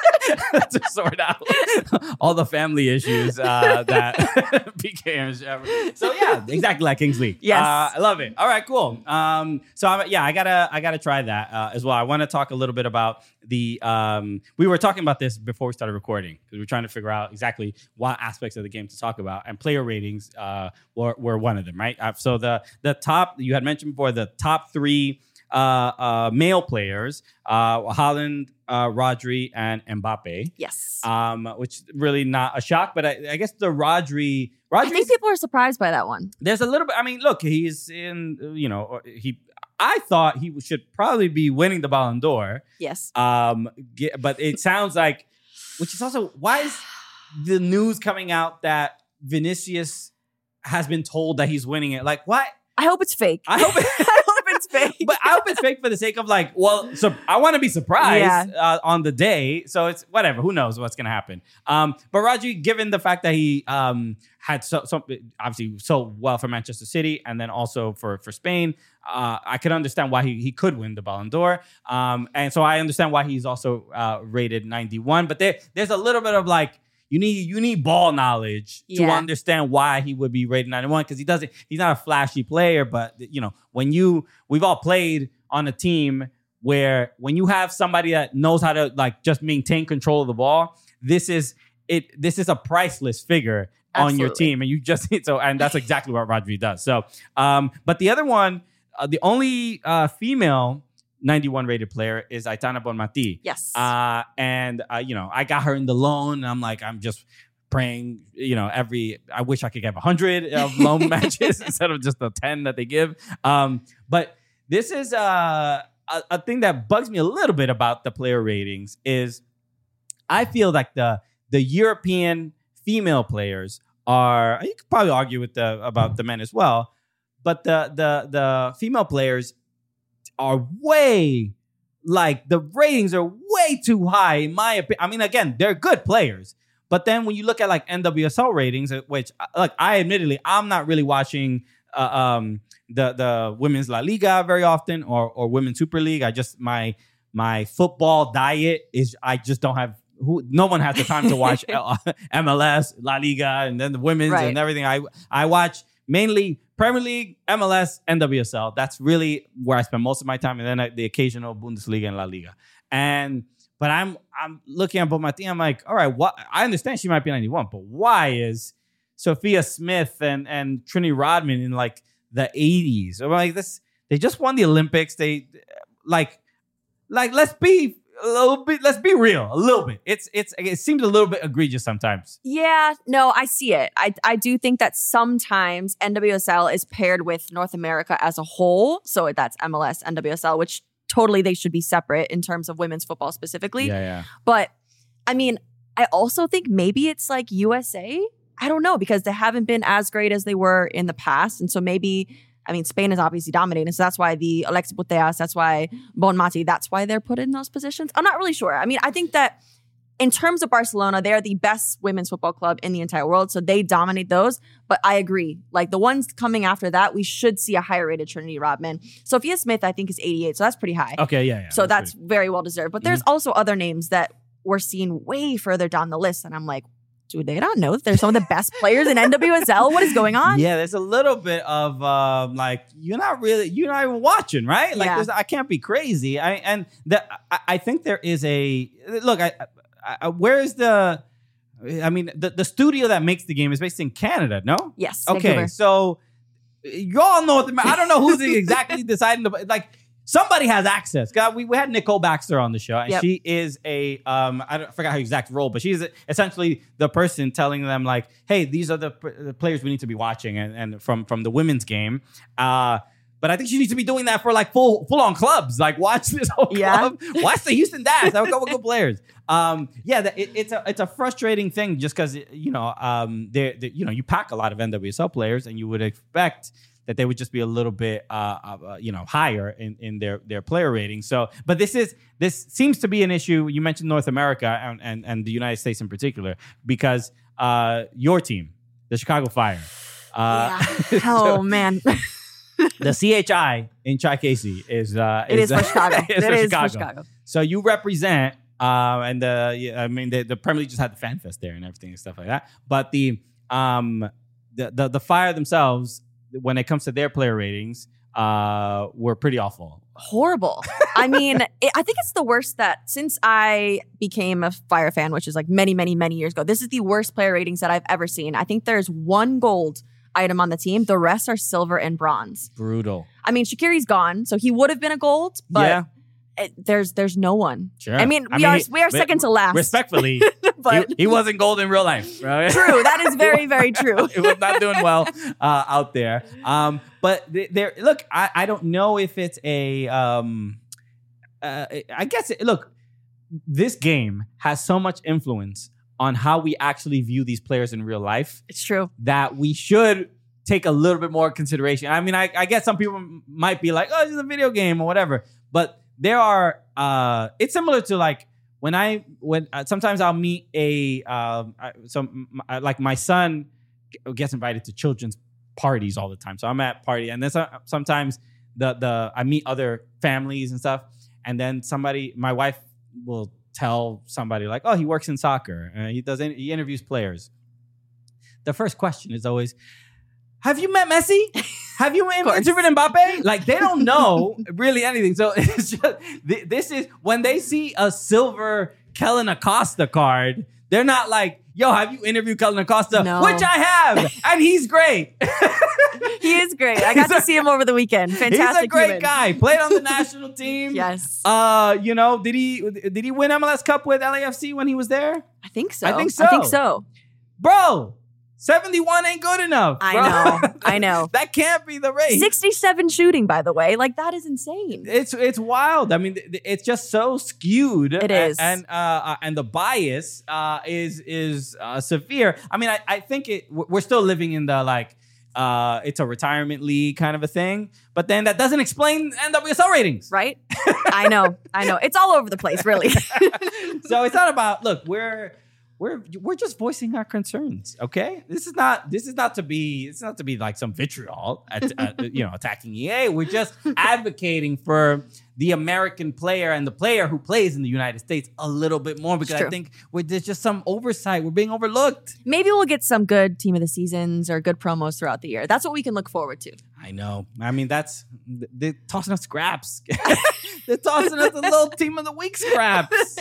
Speaker 2: to sort out all the family issues uh, that P K and Shepard. So yeah, exactly like Kings League.
Speaker 3: Yes.
Speaker 2: uh, I love it. All right, cool. Um, so I'm, yeah, I gotta I gotta try that uh, as well. I want to talk a little bit about the. Um, we were talking about this before we started recording because we were trying to figure out exactly what aspects of the game to talk about, and player ratings uh, were were one of them, right? Uh, so the the top you had mentioned before, the top three. Uh, uh, male players, uh, Haaland, uh, Rodri, and Mbappe.
Speaker 3: Yes.
Speaker 2: Um, which really not a shock, but I, I guess the Rodri,
Speaker 3: I
Speaker 2: Rodri,
Speaker 3: think people are surprised by that one.
Speaker 2: there's a little bit. I mean, look, he's in. You know, he. I thought he should probably be winning the Ballon d'Or.
Speaker 3: Yes.
Speaker 2: Um, get, but it sounds like, which is also why is the news coming out that Vinicius has been told that he's winning it? Like, what?
Speaker 3: I hope it's fake.
Speaker 2: I hope. It,
Speaker 3: I hope it's fake.
Speaker 2: But I hope it's fake for the sake of like, well, so I want to be surprised
Speaker 3: Yeah.
Speaker 2: uh, on the day. So it's whatever. Who knows what's going to happen? Um, but Rodri, given the fact that he um, had so, so obviously so well for Manchester City and then also for for Spain, uh, I could understand why he he could win the Ballon d'Or. Um, and so I understand why he's also uh, rated ninety-one. But there there's a little bit of like. You need you need ball knowledge to
Speaker 3: Yeah.
Speaker 2: understand why he would be rated ninety-one because he doesn't he's not a flashy player, but you know when you we've all played on a team where when you have somebody that knows how to like just maintain control of the ball, this is it this is a priceless figure on your
Speaker 3: Absolutely.
Speaker 2: team, and you just so and that's exactly what Rodri does. So, um, but the other one, uh, the only uh, female ninety-one rated player is Aitana Bonmati.
Speaker 3: Yes.
Speaker 2: Uh, and, uh, you know, I got her in the loan. And I'm like, I'm just praying, you know, every, I wish I could get one hundred of loan matches instead of just the ten that they give. Um, but this is uh, a, a thing that bugs me a little bit about the player ratings is I feel like the the European female players are, you could probably argue with the about the men as well, but the the the female players are way like the ratings are way too high in my opinion. I mean, again, they're good players, but then when you look at like N W S L ratings, which like I admittedly I'm not really watching uh, um, the the women's La Liga very often or or women's Super League. I just my my football diet is I just don't have. Who no one has the time to watch M L S, La Liga, and then the women's
Speaker 3: Right.
Speaker 2: and everything. I I watch mainly Premier League, M L S, N W S L. That's really where I spend most of my time, and then I, the occasional Bundesliga and La Liga. And but I'm I'm looking at Bonmati. I'm like, all right, what? I understand she might be ninety-one, but why is Sophia Smith and and Trini Rodman in like the eighties? I'm like this. They just won the Olympics. They like like let's be a little bit. Let's be real. A little bit. It's it's it seems a little bit egregious sometimes.
Speaker 3: Yeah, no, I see it. I I do think that sometimes N W S L is paired with North America as a whole. So that's M L S, N W S L, which totally they should be separate in terms of women's football specifically.
Speaker 2: Yeah, yeah.
Speaker 3: But I mean, I also think maybe it's like U S A. I don't know because they haven't been as great as they were in the past. And so maybe, I mean, Spain is obviously dominating. So that's why the Alexa Putellas, that's why Bonmati, that's why they're put in those positions. I'm not really sure. I mean, I think that in terms of Barcelona, they are the best women's football club in the entire world. So they dominate those. But I agree. Like the ones coming after that, we should see a higher rated Trinity Rodman. Sophia Smith, I think, is eighty-eight. So that's pretty high.
Speaker 2: Okay, yeah, yeah.
Speaker 3: So that's,
Speaker 2: that's
Speaker 3: very well deserved. But there's mm-hmm. also other names that we're seeing way further down the list. And I'm like, do they not know that they're some of the best players in N W S L? What is going on?
Speaker 2: Yeah, there's a little bit of um, like you're not really you're not even watching, right? Like yeah. I can't be crazy. I and the, I, I think there is a look. I, I, where is the? I mean, the, the studio that makes the game is based in Canada. No.
Speaker 3: Yes.
Speaker 2: Okay,
Speaker 3: Vancouver.
Speaker 2: So you all know. I don't know who's exactly deciding to like. Somebody has access. God, we, we had Nicole Baxter on the show, and yep. she is a um I, don't, I forgot her exact role, but she's essentially the person telling them like, hey, these are the, the players we need to be watching, and, and from from the women's game. Uh, but I think she needs to be doing that for like full full on clubs. Like watch this whole
Speaker 3: yeah.
Speaker 2: club, watch the Houston Dash. Have a couple good players. Um, yeah, the, it, it's a it's a frustrating thing just because you know um they you know you pack a lot of N W S L players, and you would expect that they would just be a little bit, uh, uh, you know, higher in, in their, their player rating. So, but this is this seems to be an issue. You mentioned North America and and, and the United States in particular, because uh, your team, the Chicago Fire. Uh,
Speaker 3: yeah. Oh man.
Speaker 2: The C H I in Chai Casey is uh,
Speaker 3: it is, is for Chicago.
Speaker 2: is
Speaker 3: it
Speaker 2: for
Speaker 3: is
Speaker 2: Chicago.
Speaker 3: for Chicago.
Speaker 2: So you represent, uh, and the yeah, I mean the, the Premier League just had the Fan Fest there and everything and stuff like that. But the um the the, the Fire themselves, when it comes to their player ratings, uh, were pretty awful.
Speaker 3: Horrible. I mean, it, I think it's the worst that since I became a Fire fan, which is like many, many, many years ago, this is the worst player ratings that I've ever seen. I think there's one gold item on the team. The rest are silver and bronze.
Speaker 2: Brutal.
Speaker 3: I mean, Shaqiri's gone, so he would have been a gold, but
Speaker 2: yeah.
Speaker 3: it, there's there's no one.
Speaker 2: Sure.
Speaker 3: I mean, we
Speaker 2: I mean,
Speaker 3: are
Speaker 2: he,
Speaker 3: we are second to last.
Speaker 2: Respectfully,
Speaker 3: but
Speaker 2: he, he wasn't gold in real life. Right?
Speaker 3: True. That is very, very true.
Speaker 2: He was not doing well uh, out there. Um, but there, look, I, I don't know if it's a. Um, uh, I guess it, look, this game has so much influence on how we actually view these players in real life.
Speaker 3: It's true
Speaker 2: that we should take a little bit more consideration. I mean, I, I guess some people might be like, "Oh, it's a video game" or whatever, but there are. Uh, it's similar to like. When I when uh, sometimes I'll meet a um uh, some uh, like my son gets invited to children's parties all the time, so I'm at party, and then so, sometimes the the I meet other families and stuff, and then somebody my wife will tell somebody like, oh, he works in soccer, uh, he does he interviews players. The first question is always, have you met Messi? Have you interviewed Mbappe? Like, they don't know really anything. So it's just, this is, when they see a silver Kellen Acosta card, they're not like, yo, have you interviewed Kellen Acosta?
Speaker 3: No.
Speaker 2: Which I have. And he's great.
Speaker 3: He is great. I got to see him over the weekend. Fantastic.
Speaker 2: He's a great
Speaker 3: human.
Speaker 2: guy. Played on the national team.
Speaker 3: Yes.
Speaker 2: Uh, you know, did he did he win M L S Cup with L A F C when he was there?
Speaker 3: I think so.
Speaker 2: I think so.
Speaker 3: I think so.
Speaker 2: Bro. seventy-one ain't good enough.
Speaker 3: I
Speaker 2: bro.
Speaker 3: know. I know.
Speaker 2: That can't be the rate.
Speaker 3: sixty-seven shooting, by the way. Like, that is insane.
Speaker 2: It's it's wild. I mean, it's just so skewed.
Speaker 3: It is.
Speaker 2: And uh, and the bias uh, is is uh, severe. I mean, I, I think it. We're still living in the like, uh, it's a retirement league kind of a thing. But then that doesn't explain N W S L ratings.
Speaker 3: Right? I know. I know. It's all over the place, really.
Speaker 2: So it's not about, look, we're... We're we're just voicing our concerns, okay? This is not this is not to be it's not to be like some vitriol, at, uh, you know, attacking E A. We're just advocating for the American player and the player who plays in the United States a little bit more, because I think we're, there's just some oversight. We're being overlooked.
Speaker 3: Maybe we'll get some good team of the seasons or good promos throughout the year. That's what we can look forward to.
Speaker 2: I know. I mean, that's they're tossing us scraps. They're tossing us the little team of the week scraps.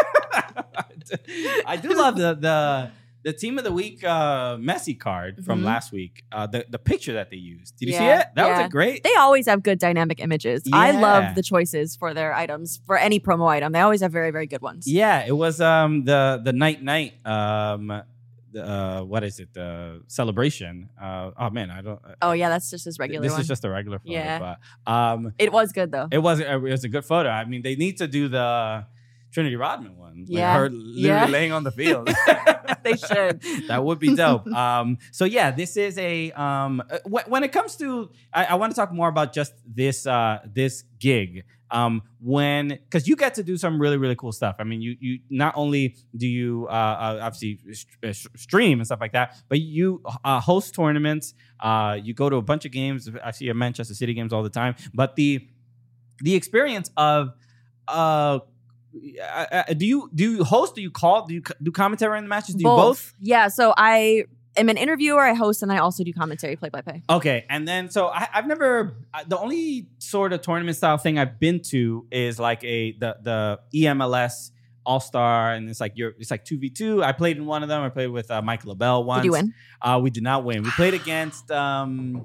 Speaker 2: I do love the the the team of the week uh, Messi card from mm-hmm. last week. Uh, the the picture that they used. Did you
Speaker 3: yeah,
Speaker 2: see it? That
Speaker 3: yeah.
Speaker 2: was a great.
Speaker 3: They always have good dynamic images.
Speaker 2: Yeah.
Speaker 3: I love the choices for their items for any promo item. They always have very very good ones.
Speaker 2: Yeah, it was um the the night night um the, uh what is it the celebration. Uh, oh man, I don't.
Speaker 3: Oh yeah, that's just his regular.
Speaker 2: This
Speaker 3: one.
Speaker 2: is just a regular photo.
Speaker 3: Yeah,
Speaker 2: but um,
Speaker 3: it was good though.
Speaker 2: It was it was a good photo. I mean, they need to do the. Trinity Rodman one.
Speaker 3: Yeah.
Speaker 2: Like her literally
Speaker 3: Yeah.
Speaker 2: laying on the field.
Speaker 3: They should.
Speaker 2: That would be dope. Um, so yeah, this is a um, uh, wh- when it comes to, I, I want to talk more about just this uh, this gig. Um, when because you get to do some really really cool stuff. I mean, you you not only do you uh, uh, obviously st- stream and stuff like that, but you uh, host tournaments. Uh, you go to a bunch of games. I see your Manchester City games all the time. But the the experience of uh. Uh, do you do you host? Do you call? Do you c- do commentary in the matches? Do you both?
Speaker 3: Yeah. So I am an interviewer. I host, and I also do commentary, play by play.
Speaker 2: Okay, and then so I, I've never uh, the only sort of tournament style thing I've been to is like a the the E M L S All Star, and it's like you're it's like two v two. I played in one of them. I played with uh, Mike LaBelle once.
Speaker 3: Did you win?
Speaker 2: Uh, we did not win. We played against um,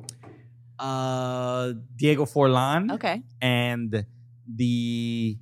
Speaker 2: uh, Diego Forlan.
Speaker 3: Okay.
Speaker 2: And the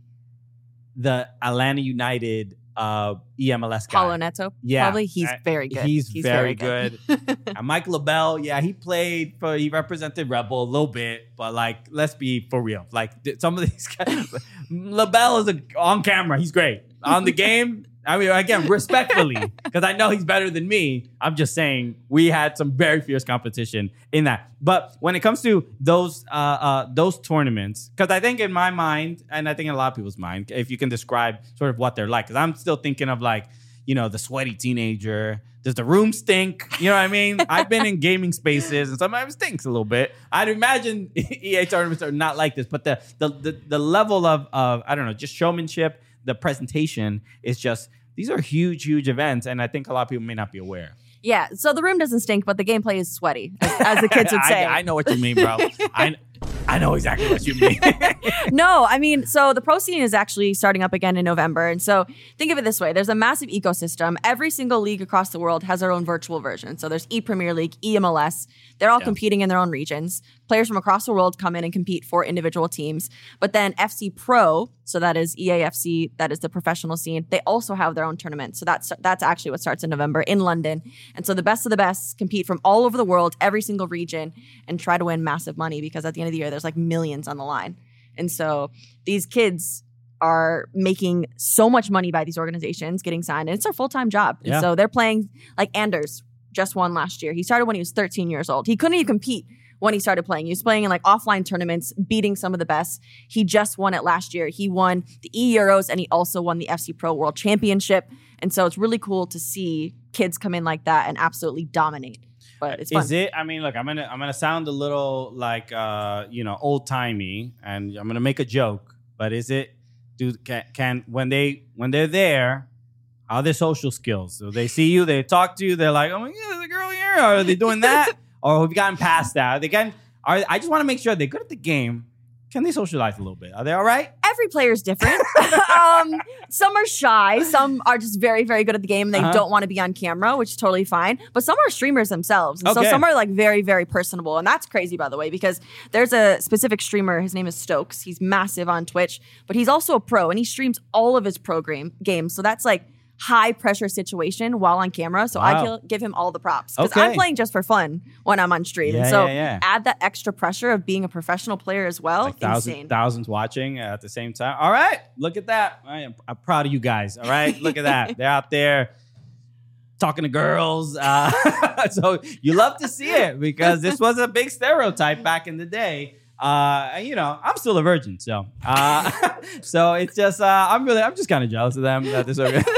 Speaker 2: the Atlanta United uh, E M L S guy.
Speaker 3: Paulo Neto.
Speaker 2: Yeah.
Speaker 3: Probably. He's
Speaker 2: Uh,
Speaker 3: very good.
Speaker 2: He's, very, good. And Mike LaBelle, yeah, he played for, he represented Rebel a little bit, but like, let's be for real. Like, th- some of these guys, LaBelle is a, on camera, he's great. On the game, I mean, again, respectfully, because I know he's better than me. I'm just saying we had some very fierce competition in that. But when it comes to those uh, uh, those tournaments, because I think in my mind, and I think in a lot of people's mind, if you can describe sort of what they're like, because I'm still thinking of like, you know, the sweaty teenager. Does the room stink? You know what I mean? I've been in gaming spaces and sometimes it stinks a little bit. I'd imagine E A tournaments are not like this, but the the the, the level of, of, I don't know, just showmanship, the presentation is just, these are huge, huge events. And I think a lot of people may not be aware.
Speaker 3: Yeah. So the room doesn't stink, but the gameplay is sweaty, as, as the kids would say.
Speaker 2: I, I know what you mean, bro. I, I know exactly what you mean.
Speaker 3: No, I mean, so the pro scene is actually starting up again in November. And so think of it this way. There's a massive ecosystem. Every single league across the world has their own virtual version. So there's ePremier League, E M L S. They're all
Speaker 2: Yeah.
Speaker 3: competing in their own regions. Players from across the world come in and compete for individual teams. But then F C Pro, so that is E A F C, that is the professional scene, they also have their own tournament. So that's that's actually what starts in November in London. And so the best of the best compete from all over the world, every single region, and try to win massive money because at the end of the year, there's like millions on the line. And so these kids are making so much money by these organizations getting signed. And it's their full-time job.
Speaker 2: Yeah.
Speaker 3: And so they're playing, like Anders just won last year. He started when he was thirteen years old. He couldn't even compete when he started playing. He was playing in like offline tournaments, beating some of the best. He just won it last year. He won the E Euros and he also won the F C Pro World Championship. And so it's really cool to see kids come in like that and absolutely dominate. But it's fun.
Speaker 2: Is it? I mean, look, I'm gonna I'm gonna sound a little like uh, you know, old timey, and I'm gonna make a joke. But is it? Do can, can when they when they're there, how are their social skills? So they see you, they talk to you, they're like, oh my God, there's a girl here. Or are they doing that? Or have you gotten past that? Are they getting? Are I just want to make sure they're good at the game. Can they socialize a little bit? Are they all right?
Speaker 3: Every player is different. um, some are shy. Some are just very, very good at the game. And they
Speaker 2: Uh-huh.
Speaker 3: don't want to be on camera, which is totally fine. But some are streamers themselves. And
Speaker 2: Okay.
Speaker 3: so some are like very, very personable. And that's crazy, by the way, because there's a specific streamer. His name is Stokes. He's massive on Twitch, but he's also a pro and he streams all of his pro game, games. So that's like high pressure situation while on camera. So I
Speaker 2: Wow.
Speaker 3: give- give him all the props because
Speaker 2: Okay.
Speaker 3: I'm playing just for fun when I'm on stream.
Speaker 2: Yeah,
Speaker 3: and so
Speaker 2: yeah, yeah.
Speaker 3: add that extra pressure of being a professional player as well.
Speaker 2: Like thousands,
Speaker 3: Insane.
Speaker 2: thousands watching at the same time. All right, look at that. I am I'm proud of you guys. All right, look at that. They're out there talking to girls. Uh, so you love to see it because this was a big stereotype back in the day. Uh, and, you know, I'm still a virgin, so uh, so it's just uh, I'm really I'm just kind of jealous of them that this.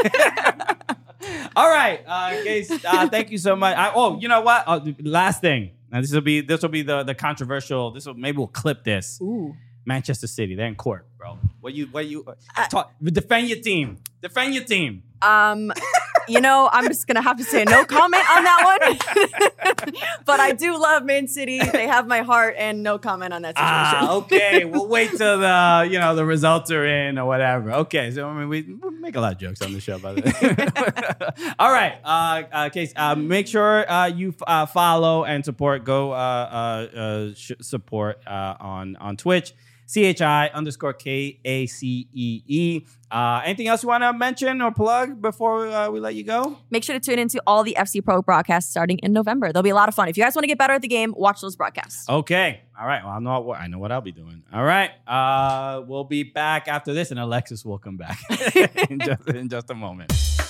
Speaker 2: All right, uh, Case, uh, thank you so much. I, oh, you know what? Uh, last thing, and this will be this will be the the controversial. This will maybe we'll clip this.
Speaker 3: Ooh.
Speaker 2: Manchester City, they're in court, bro. What you what you uh,
Speaker 3: Uh,
Speaker 2: talk, defend your team? Defend your team.
Speaker 3: Um, you know, I'm just gonna have to say no comment on that one. But I do love Man City. They have my heart, and no comment on that situation.
Speaker 2: Ah, okay. We'll wait till the you know the results are in or whatever. Okay, so I mean we, we make a lot of jokes on the show, by the way. All right, uh, uh, Case. Uh, make sure uh, you uh, follow and support. Go uh, uh, uh, sh- support uh, on on Twitch. C H I underscore K A C E E. Uh, anything else you want to mention or plug before uh, we let you go?
Speaker 3: Make sure to tune into all the F C Pro broadcasts starting in November. They'll be a lot of fun. If you guys want to get better at the game, watch those broadcasts.
Speaker 2: Okay. All right. Well, I know what I know what I'll be doing. All right. Uh, we'll be back after this, and Alexis will come back in, just, in just a moment.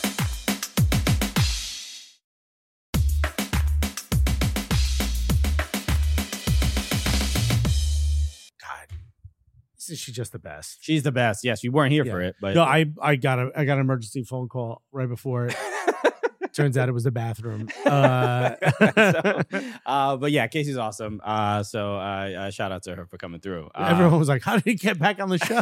Speaker 1: Isn't she just the best?
Speaker 2: She's the best. Yes, you weren't here
Speaker 1: Yeah.
Speaker 2: for it, but
Speaker 1: No, I I got a I got an emergency phone call right before it. Turns out it was the bathroom. Uh,
Speaker 2: so, uh, but yeah, Casey's awesome. Uh, so uh, uh, shout out to her for coming through. Uh,
Speaker 1: everyone was like, "How did he get back on the show?"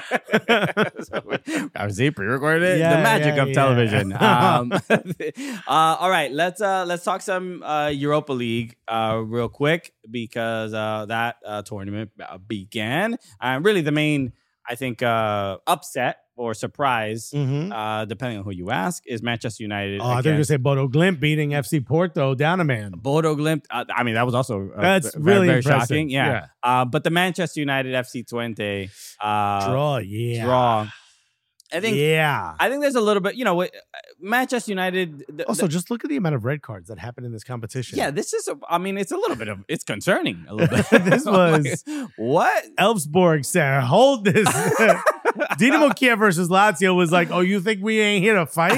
Speaker 2: so, I was he pre-recorded it.
Speaker 1: Yeah,
Speaker 2: the magic
Speaker 1: yeah,
Speaker 2: of
Speaker 1: yeah.
Speaker 2: television. um, uh, all right, let's uh, let's talk some uh, Europa League uh, real quick because uh, that uh, tournament began. And really, the main I think uh, upset or surprise,
Speaker 1: Mm-hmm.
Speaker 2: uh, depending on who you ask, is Manchester United.
Speaker 1: Oh, I think you're gonna say Bodo Glimt beating F C Porto down a man.
Speaker 2: Bodo Glimt. Uh, I mean, that was also uh,
Speaker 1: That's
Speaker 2: very,
Speaker 1: really
Speaker 2: very
Speaker 1: impressive.
Speaker 2: shocking. Yeah. Uh, but the Manchester United F C twenty uh,
Speaker 1: Draw, yeah,
Speaker 2: draw. I think.
Speaker 1: yeah.
Speaker 2: I think there's a little bit. You know, Manchester United. The,
Speaker 1: Also,
Speaker 2: the-
Speaker 1: just look at the amount of red cards that happened in this competition.
Speaker 2: yeah, this is. A, I mean, it's a little bit of. It's concerning a little bit.
Speaker 1: This was-
Speaker 2: what?
Speaker 1: Elfsborg said, "Hold this." Dynamo Kiev versus Lazio was like, "Oh, you think we ain't here to fight?"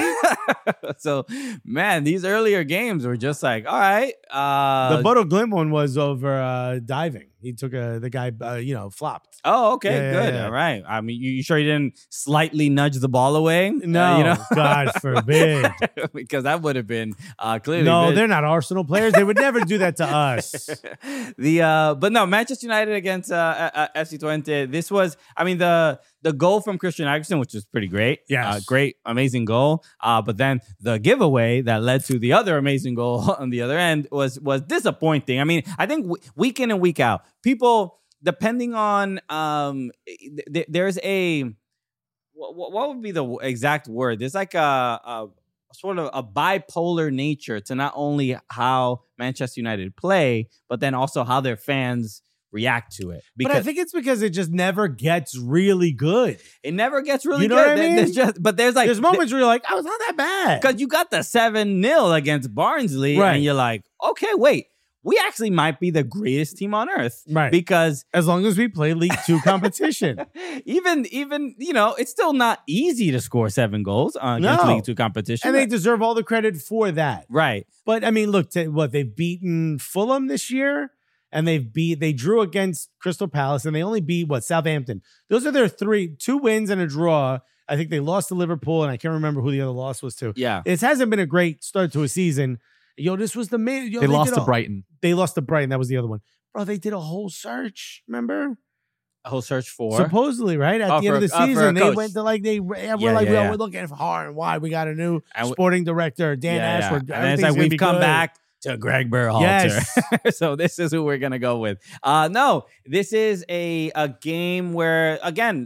Speaker 2: So, man, these earlier games were just like, all right. Uh,
Speaker 1: The Bodo Glimt one was over uh, diving. He took a the guy, uh, you know, flopped.
Speaker 2: oh, okay,
Speaker 1: Yeah, yeah,
Speaker 2: good.
Speaker 1: yeah.
Speaker 2: All right. I mean, you, you sure you didn't slightly nudge the ball away? Uh,
Speaker 1: No,
Speaker 2: you know?
Speaker 1: God forbid.
Speaker 2: because that would have been uh, clearly.
Speaker 1: No,
Speaker 2: vis-
Speaker 1: they're not Arsenal players. They would never do that to us.
Speaker 2: the uh, but no, Manchester United against uh, uh, F C twenty. This was, I mean, the the goal from Christian Eriksen, which was pretty great.
Speaker 1: Yes.
Speaker 2: uh, great, amazing goal. Uh, but then the giveaway that led to the other amazing goal on the other end was was disappointing. I mean, I think w- week in and week out, people depending on um, th- th- there's a what, what would be the exact word? There's like a, a sort of a bipolar nature to not only how Manchester United play, but then also how their fans react to it.
Speaker 1: But I think it's because it just never gets really good.
Speaker 2: it never gets really
Speaker 1: You know
Speaker 2: good.
Speaker 1: what I
Speaker 2: There-
Speaker 1: mean?
Speaker 2: There's just, but there's like
Speaker 1: There's moments where you're like, "Oh, it's not that bad."
Speaker 2: because you got the seven nil against Barnsley,
Speaker 1: Right.
Speaker 2: and you're like, okay, wait, we actually might be the greatest team on earth,
Speaker 1: Right.
Speaker 2: Because
Speaker 1: As long as we play League Two competition.
Speaker 2: even even you know, it's still not easy to score seven goals uh, against
Speaker 1: No.
Speaker 2: League Two competition,
Speaker 1: And they deserve all the credit for that.
Speaker 2: right?
Speaker 1: But I mean, look, to, what they've beaten Fulham this year, and they've beat they drew against Crystal Palace, and they only beat what Southampton. Those are their three, two wins and a draw. I think they lost to Liverpool, and I can't remember who the other loss was to.
Speaker 2: Yeah.
Speaker 1: It hasn't been a great start to a season. Yo, this was the man. Yo,
Speaker 4: They lost
Speaker 1: did
Speaker 4: to
Speaker 1: a-
Speaker 4: Brighton.
Speaker 1: They lost to Brighton. That was the other one, bro. They did a whole search. Remember?
Speaker 2: A whole search for
Speaker 1: Supposedly, right at
Speaker 2: Oh,
Speaker 1: the end
Speaker 2: for
Speaker 1: of the
Speaker 2: a- uh, for a
Speaker 1: season, they
Speaker 2: coach.
Speaker 1: went to like they yeah, we're
Speaker 2: Yeah,
Speaker 1: like
Speaker 2: yeah,
Speaker 1: well,
Speaker 2: yeah.
Speaker 1: we're looking for hard and wide. We got a new
Speaker 2: And we-
Speaker 1: sporting director, Dan
Speaker 2: Yeah, yeah.
Speaker 1: Ashford.
Speaker 2: And then it's
Speaker 1: Everything's
Speaker 2: like
Speaker 1: gonna
Speaker 2: we've
Speaker 1: be
Speaker 2: come
Speaker 1: good.
Speaker 2: back to Greg Berhalter. so this is who we're gonna go with. Uh, no, this is a a game where again,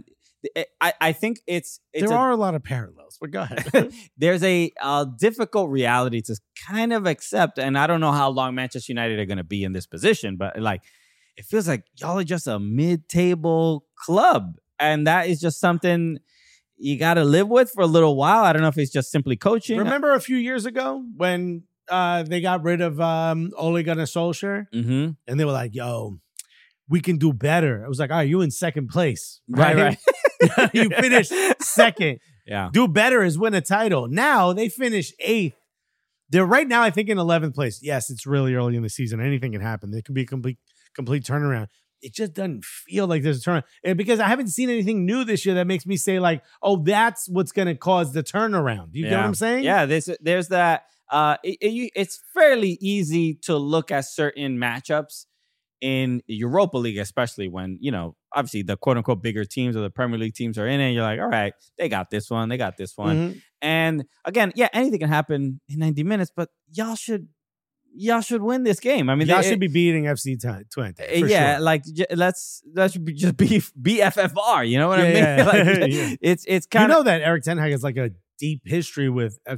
Speaker 2: I I think it's it's
Speaker 1: There
Speaker 2: a,
Speaker 1: are a lot of parallels, but go ahead.
Speaker 2: there's a uh, difficult reality to kind of accept, and I don't know how long Manchester United are gonna be in this position, but like it feels like y'all are just a mid-table club, and that is just something you got to live with for a little while. I don't know if it's just simply coaching.
Speaker 1: Remember a few years ago when uh, they got rid of um, Ole Gunnar Solskjaer,
Speaker 2: Mm-hmm.
Speaker 1: and they were like, "Yo, we can do better." I was like, "All right, you in second place,
Speaker 2: Right, right.
Speaker 1: you finished second.
Speaker 2: Yeah.
Speaker 1: Do better is win a title." Now they finished eighth. They're right now, I think, in eleventh place. Yes, it's really early in the season. Anything can happen. There could be a complete complete turnaround. It just doesn't feel like there's a turnaround. And because I haven't seen anything new this year that makes me say like, "Oh, that's what's going to cause the turnaround." You
Speaker 2: yeah.
Speaker 1: get what I'm saying?
Speaker 2: Yeah, there's there's that. Uh, it, it, you- it's fairly easy to look at certain matchups in Europa League, especially when you know, obviously the quote unquote bigger teams or the Premier League teams are in it. And you're like, all right, they got this one, they got this one.
Speaker 1: Mhm.
Speaker 2: And again, yeah, anything can happen in ninety minutes, but y'all should y'all should win this game. I mean,
Speaker 1: Y'all
Speaker 2: they-
Speaker 1: should be beating F C twenty. For
Speaker 2: Uh, yeah,
Speaker 1: sure.
Speaker 2: like j- let's let's be, just be B F F R. You know what I
Speaker 1: Yeah,
Speaker 2: mean?
Speaker 1: yeah.
Speaker 2: Like,
Speaker 1: Yeah.
Speaker 2: It's it's
Speaker 1: You
Speaker 2: kind of
Speaker 1: know that Eric Ten Hag has like a deep history with F C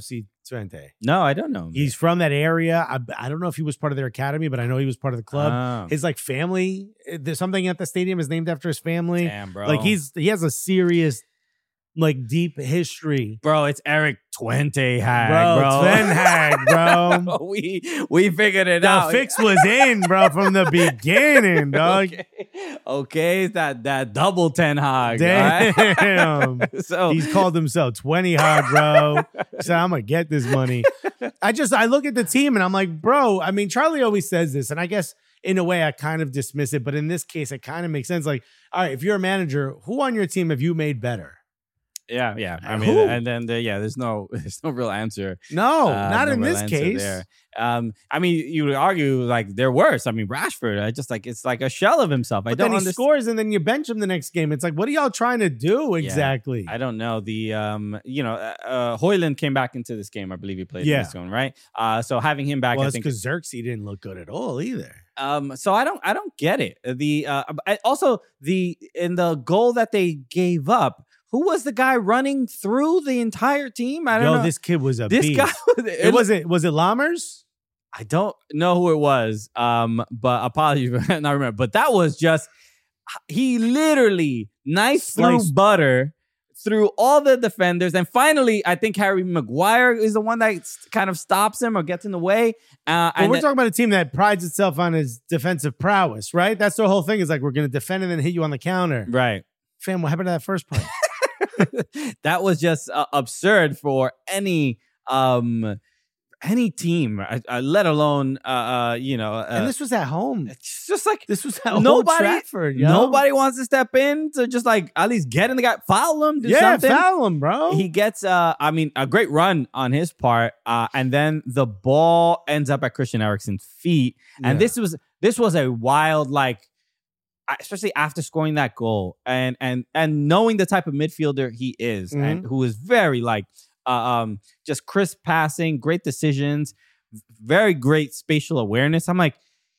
Speaker 1: Twente.
Speaker 2: No, I don't know.
Speaker 1: He's from that area. I, I don't know if he was part of their academy, but I know he was part of the club.
Speaker 2: Oh.
Speaker 1: His like family, there's something at the stadium is named after his family.
Speaker 2: Damn, bro.
Speaker 1: Like he's he has a serious, like deep history.
Speaker 2: Bro, it's Eric Twente Hag,
Speaker 1: Bro,
Speaker 2: bro.
Speaker 1: Twente Hag, bro.
Speaker 2: we we figured it
Speaker 1: The
Speaker 2: out.
Speaker 1: fix was in, bro, from the beginning, dog.
Speaker 2: Okay, okay, it's that that double ten Hag.
Speaker 1: Damn.
Speaker 2: Right? So
Speaker 1: He's called himself twenty hard, bro. So I'm gonna get this money. I just I look at the team and I'm like, bro. I mean, Charlie always says this, and I guess in a way I kind of dismiss it, but in this case, it kind of makes sense. Like, all right, if you're a manager, who on your team have you made better?
Speaker 2: yeah, yeah. I
Speaker 1: Uh,
Speaker 2: mean,
Speaker 1: who?
Speaker 2: and then the, yeah, there's no there's no real answer.
Speaker 1: No,
Speaker 2: Uh,
Speaker 1: not
Speaker 2: no
Speaker 1: in
Speaker 2: real
Speaker 1: this
Speaker 2: answer
Speaker 1: case.
Speaker 2: there. Um, I mean, you would argue like they're worse. I mean, Rashford, I just like it's like a shell of himself. I
Speaker 1: But
Speaker 2: don't
Speaker 1: then he
Speaker 2: understand.
Speaker 1: scores and then you bench him the next game. It's like, what are y'all trying to do exactly?
Speaker 2: I don't know. The um, you know, uh, uh, Hoyland came back into this game. I believe he played
Speaker 1: Yeah.
Speaker 2: in this one, right? Uh, so having him back,
Speaker 1: well,
Speaker 2: I
Speaker 1: it's
Speaker 2: think.
Speaker 1: because Xerxes didn't look good at all either.
Speaker 2: Um, so I don't, I don't get it. The uh, I, also the in the goal that they gave up. Who was the guy running through the entire team? I don't
Speaker 1: Yo,
Speaker 2: know.
Speaker 1: this kid was a
Speaker 2: This
Speaker 1: beast.
Speaker 2: guy.
Speaker 1: It was it was it Lammers?
Speaker 2: I don't know who it was. Um, but apologies for not remember. But that was just he literally knifed through
Speaker 1: Sliced.
Speaker 2: butter through all the defenders, and finally, I think Harry Maguire is the one that s- kind of stops him or gets in the way. Uh,
Speaker 1: Well,
Speaker 2: and
Speaker 1: we're
Speaker 2: then-
Speaker 1: talking about a team that prides itself on its defensive prowess, right? That's the whole thing. Is like we're going to defend and then hit you on the counter.
Speaker 2: right.
Speaker 1: Fam, what happened to that first part?
Speaker 2: That was just uh, absurd for any um any team, uh, uh, let alone uh, uh you know. Uh,
Speaker 1: and this was at home.
Speaker 2: it's just like
Speaker 1: This was at Old
Speaker 2: nobody,
Speaker 1: Trafford. Yo.
Speaker 2: nobody wants to step in to just like at least get in the guy, foul him, do
Speaker 1: Yeah,
Speaker 2: something.
Speaker 1: foul him, bro.
Speaker 2: He gets, uh, I mean, a great run on his part, uh, and then the ball ends up at Christian Eriksen's feet, and
Speaker 1: Yeah.
Speaker 2: this was this was a wild, like, especially after scoring that goal, and and and knowing the type of midfielder he is,
Speaker 1: Mm-hmm.
Speaker 2: and who is very like, uh, um, just crisp passing, great decisions, very great spatial awareness. I'm like,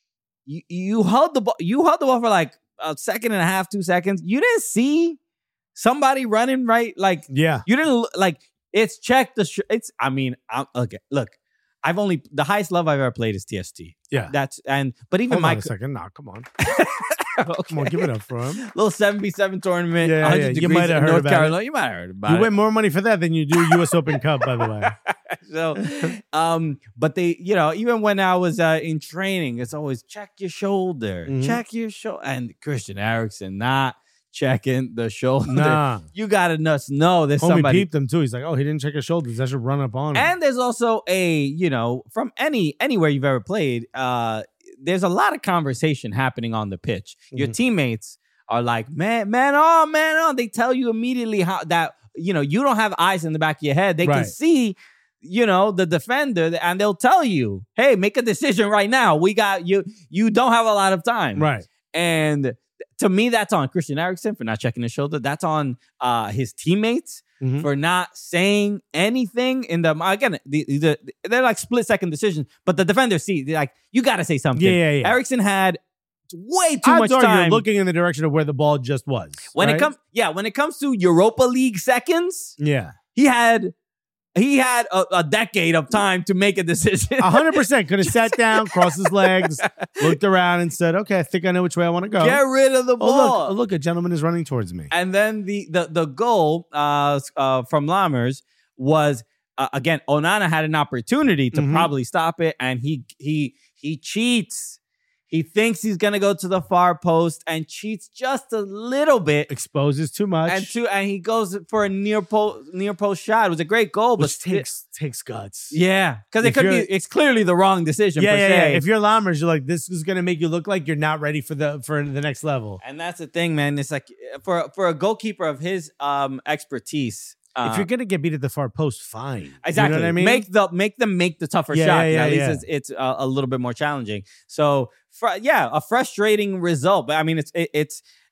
Speaker 2: you you held the ball, you held the ball for like a second and a half, two seconds. You didn't see somebody running right, like.
Speaker 1: yeah.
Speaker 2: You didn't look- like it's check the sh- it's I mean I'm, okay look I've only the highest level I've ever played is T S T.
Speaker 1: Yeah.
Speaker 2: That's and but even
Speaker 1: Hold
Speaker 2: my
Speaker 1: on a second. Nah, come on.
Speaker 2: okay.
Speaker 1: Come on, give it up for him.
Speaker 2: little seven v seven tournament,
Speaker 1: Yeah,
Speaker 2: one hundred
Speaker 1: yeah, you
Speaker 2: degrees
Speaker 1: might have
Speaker 2: in
Speaker 1: heard
Speaker 2: North
Speaker 1: about
Speaker 2: Carolina. You might have heard about
Speaker 1: You
Speaker 2: it.
Speaker 1: win more money for that than you do U S Open Cup, by the way.
Speaker 2: So, um, but they, you know, even when I was uh, in training, it's always check your shoulder,
Speaker 1: Mhm.
Speaker 2: check your shoulder, and Christian Eriksen not checking the shoulder.
Speaker 1: Nah.
Speaker 2: You gotta just know there's
Speaker 1: Homie
Speaker 2: somebody.
Speaker 1: peeped him too. He's like, oh, he didn't check his shoulders. I should run up on him.
Speaker 2: And there's also a, you know, from any anywhere you've ever played, uh, there's a lot of conversation happening on the pitch. Your
Speaker 1: Mhm.
Speaker 2: teammates are like, man, man on, man on. They tell you immediately how that, you know, you don't have eyes in the back of your head. They can
Speaker 1: Right.
Speaker 2: see, you know, the defender, and they'll tell you, hey, make a decision right now. We got you. You don't have a lot of time.
Speaker 1: right.
Speaker 2: And to me, that's on Christian Eriksen for not checking his shoulder. That's on uh, his teammates
Speaker 1: Mhm.
Speaker 2: for not saying anything in the again. The, the, they're like split second decisions, but the defenders see they're like you got to say something.
Speaker 1: Yeah, yeah, yeah.
Speaker 2: Eriksen had way too
Speaker 1: Odds
Speaker 2: much
Speaker 1: are
Speaker 2: time
Speaker 1: you're looking in the direction of where the ball just was.
Speaker 2: when
Speaker 1: right?
Speaker 2: it comes. Yeah, when it comes to Europa League seconds,
Speaker 1: Yeah.
Speaker 2: he had he had a, a decade of time to make a decision.
Speaker 1: A hundred percent could have sat down, crossed his legs, looked around, and said, "Okay, I think I know which way I want to go."
Speaker 2: Get rid of the
Speaker 1: oh
Speaker 2: ball.
Speaker 1: look, oh, look, a gentleman is running towards me.
Speaker 2: And then the the the goal uh, uh, from Lammers was uh, again Onana had an opportunity to
Speaker 1: Mhm.
Speaker 2: probably stop it, and he he he cheats. He thinks he's gonna go to the far post and cheats just a little bit,
Speaker 1: Exposes too much,
Speaker 2: and to and he goes for a near post near post shot. It was a great goal, but
Speaker 1: which takes takes guts.
Speaker 2: yeah, because it
Speaker 1: If
Speaker 2: could be
Speaker 1: you're-
Speaker 2: it's clearly the wrong decision.
Speaker 1: yeah,
Speaker 2: per
Speaker 1: yeah,
Speaker 2: se.
Speaker 1: yeah. If you're Lammers, you're like, this is gonna make you look like you're not ready for the for the next level.
Speaker 2: And that's the thing, man. It's like for for a goalkeeper of his um expertise. Uh,
Speaker 1: if you're gonna get beat at the far post, fine.
Speaker 2: Exactly.
Speaker 1: You know what I mean?
Speaker 2: Make the make them make the tougher
Speaker 1: Yeah,
Speaker 2: shot.
Speaker 1: yeah, yeah,
Speaker 2: At least
Speaker 1: yeah.
Speaker 2: it's, it's uh, a little bit more challenging. So, fr- yeah, a frustrating result. But I mean, it's it, it's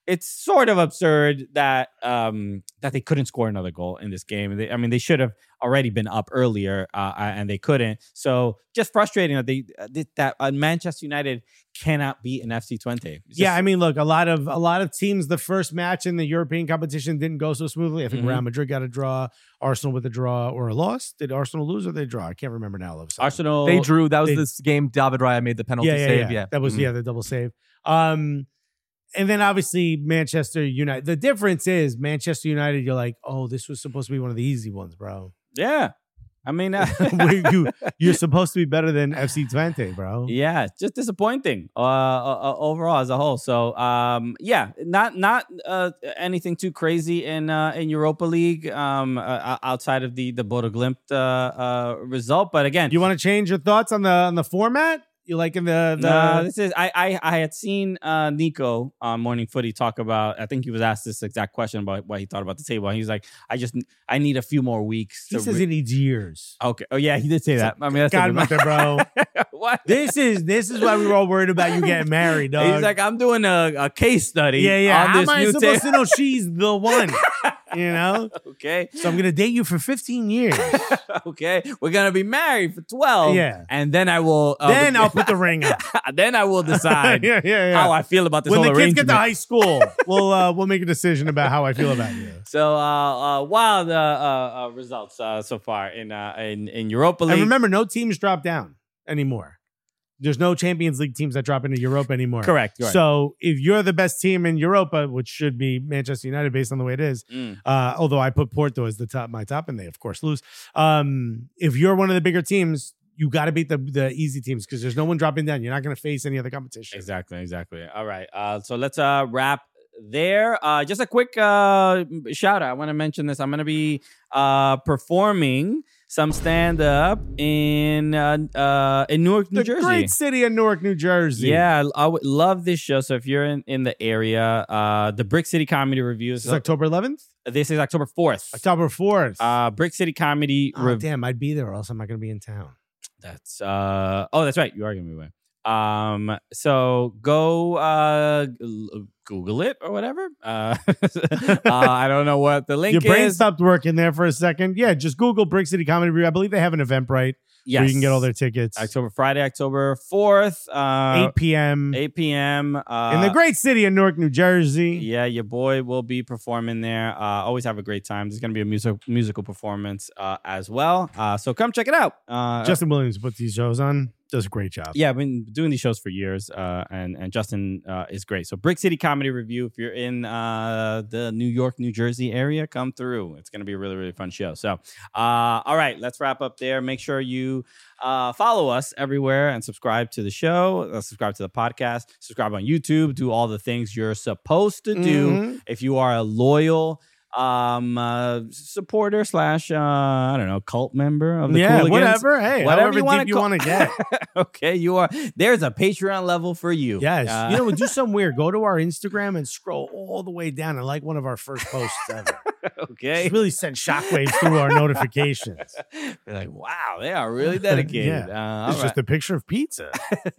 Speaker 2: it's sort of absurd that um, that they couldn't score another goal in this game. They, I mean, they should have already been up earlier, uh, and they couldn't. So just frustrating that they that uh, Manchester United cannot beat an F C Twente. Just,
Speaker 1: yeah, I mean, look, a lot of a lot of teams. The first match in the European competition didn't go so smoothly. I think
Speaker 2: Mhm.
Speaker 1: Real Madrid got a draw, Arsenal with a draw or a loss. Did Arsenal lose or they draw? I can't remember now. All of a sudden.
Speaker 2: Arsenal.
Speaker 4: They drew. That was
Speaker 1: They-
Speaker 4: this game. David Raya made the penalty
Speaker 1: yeah, yeah,
Speaker 4: save.
Speaker 1: yeah,
Speaker 4: Yeah,
Speaker 1: that was
Speaker 4: Mhm.
Speaker 1: yeah the double save. Um, and then obviously Manchester United. The difference is Manchester United. You're like, oh, this was supposed to be one of the easy ones, bro.
Speaker 2: Yeah, I mean, uh,
Speaker 1: We- you you're supposed to be better than F C Twente, bro.
Speaker 2: yeah, just disappointing uh, uh, overall as a whole. So, um, yeah, not not uh, anything too crazy in uh, in Europa League um, uh, outside of the the Bodo Glimt uh, uh, result. But again,
Speaker 1: You want to change your thoughts on the on the format? You liking the the?
Speaker 2: No, this is I I I had seen uh, Nico on Morning Footy talk about. I think he was asked this exact question about what he thought about the table. And he was like, "I just I need a few more weeks."
Speaker 1: he
Speaker 2: to
Speaker 1: says
Speaker 2: re-
Speaker 1: he needs years.
Speaker 2: okay. Oh yeah, he did say that. I mean, that's
Speaker 1: God,
Speaker 2: a
Speaker 1: mother, bro.
Speaker 2: what?
Speaker 1: This is this is why we were all worried about you getting married, dog.
Speaker 2: He's like, I'm doing a, a case study.
Speaker 1: yeah, yeah.
Speaker 2: On
Speaker 1: How
Speaker 2: this
Speaker 1: am I
Speaker 2: new
Speaker 1: supposed
Speaker 2: ta-
Speaker 1: to know she's the one? You know.
Speaker 2: Okay.
Speaker 1: So I'm gonna date you for fifteen years.
Speaker 2: Okay. We're gonna be married for twelve.
Speaker 1: Yeah.
Speaker 2: And then I will. Uh,
Speaker 1: Then I'll put the ring up.
Speaker 2: then I will decide
Speaker 1: yeah, yeah, yeah.
Speaker 2: how I feel about this
Speaker 1: when
Speaker 2: whole
Speaker 1: the kids get
Speaker 2: arrangement.
Speaker 1: to high school, we'll uh, we'll make a decision about how I feel about you.
Speaker 2: So uh, uh, wild uh, uh, uh, results uh, so far in uh, in in Europa League.
Speaker 1: And remember, no teams drop down anymore. There's no Champions League teams that drop into Europa anymore.
Speaker 2: Correct. correct.
Speaker 1: So if you're the best team in Europa, which should be Manchester United based on the way it is,
Speaker 2: Mm.
Speaker 1: uh, although I put Porto as the top, my top, and they of course lose. Um, if you're one of the bigger teams, you got to beat the the easy teams because there's no one dropping down. You're not going to face any other competition.
Speaker 2: Exactly, exactly. All right. Uh, so let's uh, wrap there. Uh, just a quick uh, shout out. I want to mention this. I'm going to be uh, performing some stand up in uh, uh, in Newark, New
Speaker 1: The
Speaker 2: Jersey.
Speaker 1: great city of Newark, New Jersey.
Speaker 2: Yeah, I would love this show. So if you're in, in the area, uh, the Brick City Comedy Reviews.
Speaker 1: It's October eleventh,
Speaker 2: This is October fourth.
Speaker 1: October fourth.
Speaker 2: Uh, Brick City Comedy.
Speaker 1: oh,
Speaker 2: Rev-
Speaker 1: damn, I'd be there, or else I'm not going to be in town.
Speaker 2: That's uh oh, that's right. You are gonna be away. Um, so go uh g- Google it or whatever. Uh, uh I don't know what the link
Speaker 1: Your brain
Speaker 2: is.
Speaker 1: stopped working there for a second. Yeah, just Google Brick City Comedy Review. I believe they have an Eventbrite
Speaker 2: Yes.
Speaker 1: where you can get all their tickets.
Speaker 2: October Friday, October fourth, uh,
Speaker 1: eight p.m.
Speaker 2: eight p.m. Uh,
Speaker 1: in the great city of Newark, New Jersey.
Speaker 2: Yeah, your boy will be performing there. Uh, always have a great time. There's gonna be a music musical performance uh, as well. Uh, so come check it out. Uh,
Speaker 1: Justin Williams puts these shows on. Does a great job.
Speaker 2: Yeah, I've been doing these shows for years, uh, and and Justin uh, is great. So Brick City Comedy Review. If you're in uh, the New York, New Jersey area, come through. It's going to be a really really fun show. So, uh, all right, let's wrap up there. Make sure you uh, follow us everywhere and subscribe to the show. Uh, subscribe to the podcast. Subscribe on YouTube. Do all the things you're supposed to do
Speaker 1: Mhm.
Speaker 2: if you are a loyal um uh supporter slash uh I don't know cult member of the
Speaker 1: Yeah,
Speaker 2: Cooligans.
Speaker 1: whatever. Hey,
Speaker 2: Whatever
Speaker 1: however
Speaker 2: you wanna
Speaker 1: deep you
Speaker 2: call-
Speaker 1: want to get.
Speaker 2: Okay, you are there's a Patreon level for you.
Speaker 1: Yes.
Speaker 2: Uh,
Speaker 1: you know, do something weird. Go to our Instagram and scroll all the way down and like one of our first posts ever.
Speaker 2: okay.
Speaker 1: Just really send shockwaves through our notifications.
Speaker 2: You're like, wow, they are really dedicated.
Speaker 1: Yeah.
Speaker 2: Uh, all
Speaker 1: It's just
Speaker 2: right.
Speaker 1: a picture of pizza.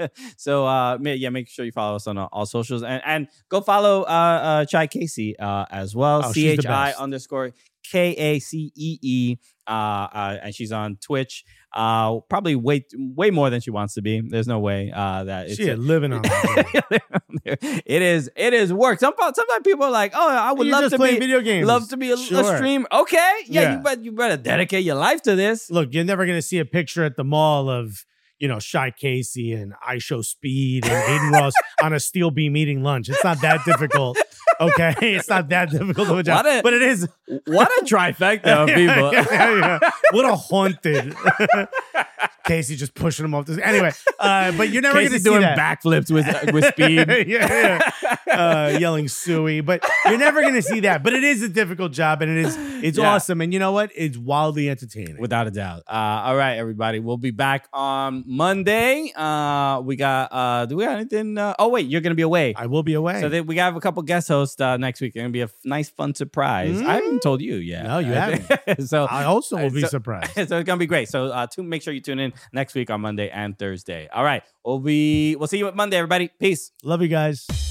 Speaker 2: So uh ma- yeah, make sure you follow us on all, all socials and and go follow uh uh Chai Casey uh as well.
Speaker 1: Oh,
Speaker 2: C
Speaker 1: she's the
Speaker 2: H I
Speaker 1: best.
Speaker 2: underscore K A C E E. Uh, uh, and she's on Twitch. Uh, probably way way more than she wants to be. There's no way uh that it's
Speaker 1: She is living on that.
Speaker 2: it is it is work. Sometimes sometimes people are like, oh, I would
Speaker 1: You're
Speaker 2: love
Speaker 1: just
Speaker 2: to
Speaker 1: playing
Speaker 2: be
Speaker 1: video games.
Speaker 2: love to be a, a
Speaker 1: Sure.
Speaker 2: streamer. Okay, yeah,
Speaker 1: Yeah.
Speaker 2: you bet you better dedicate your life to this.
Speaker 1: Look, you're never gonna see a picture at the mall of, you know, Shy Casey and I Show Speed and Aiden Ross on a steel beam eating lunch. It's not that difficult. Okay, it's not that difficult of a job,
Speaker 2: What a-
Speaker 1: but it is.
Speaker 2: What a trifecta of people.
Speaker 1: Yeah, yeah, yeah. What a haunted Casey just pushing him off. This. Anyway, uh, but you're never
Speaker 2: Casey
Speaker 1: gonna see
Speaker 2: doing
Speaker 1: that.
Speaker 2: backflips with with speed.
Speaker 1: yeah, yeah. Uh, yelling "Suey," but you're never gonna see that. But it is a difficult job, and it is it's
Speaker 2: Yeah.
Speaker 1: awesome. And you know what? It's wildly entertaining.
Speaker 2: Without a doubt. Uh, all right, everybody. We'll be back on Monday. Uh, we got, uh, do we got anything? Uh, oh, wait, you're going to be away.
Speaker 1: I will be away.
Speaker 2: So they, we have a couple guest hosts uh, next week. It's going to be a f- nice, fun surprise. I haven't told you yet.
Speaker 1: No, you
Speaker 2: haven't. so,
Speaker 1: I also will be
Speaker 2: so-
Speaker 1: surprised.
Speaker 2: so it's going to be great. So uh, to make sure you tune in next week on Monday and Thursday. All right. We'll be, we'll see you Monday, everybody. Peace.
Speaker 1: Love you guys.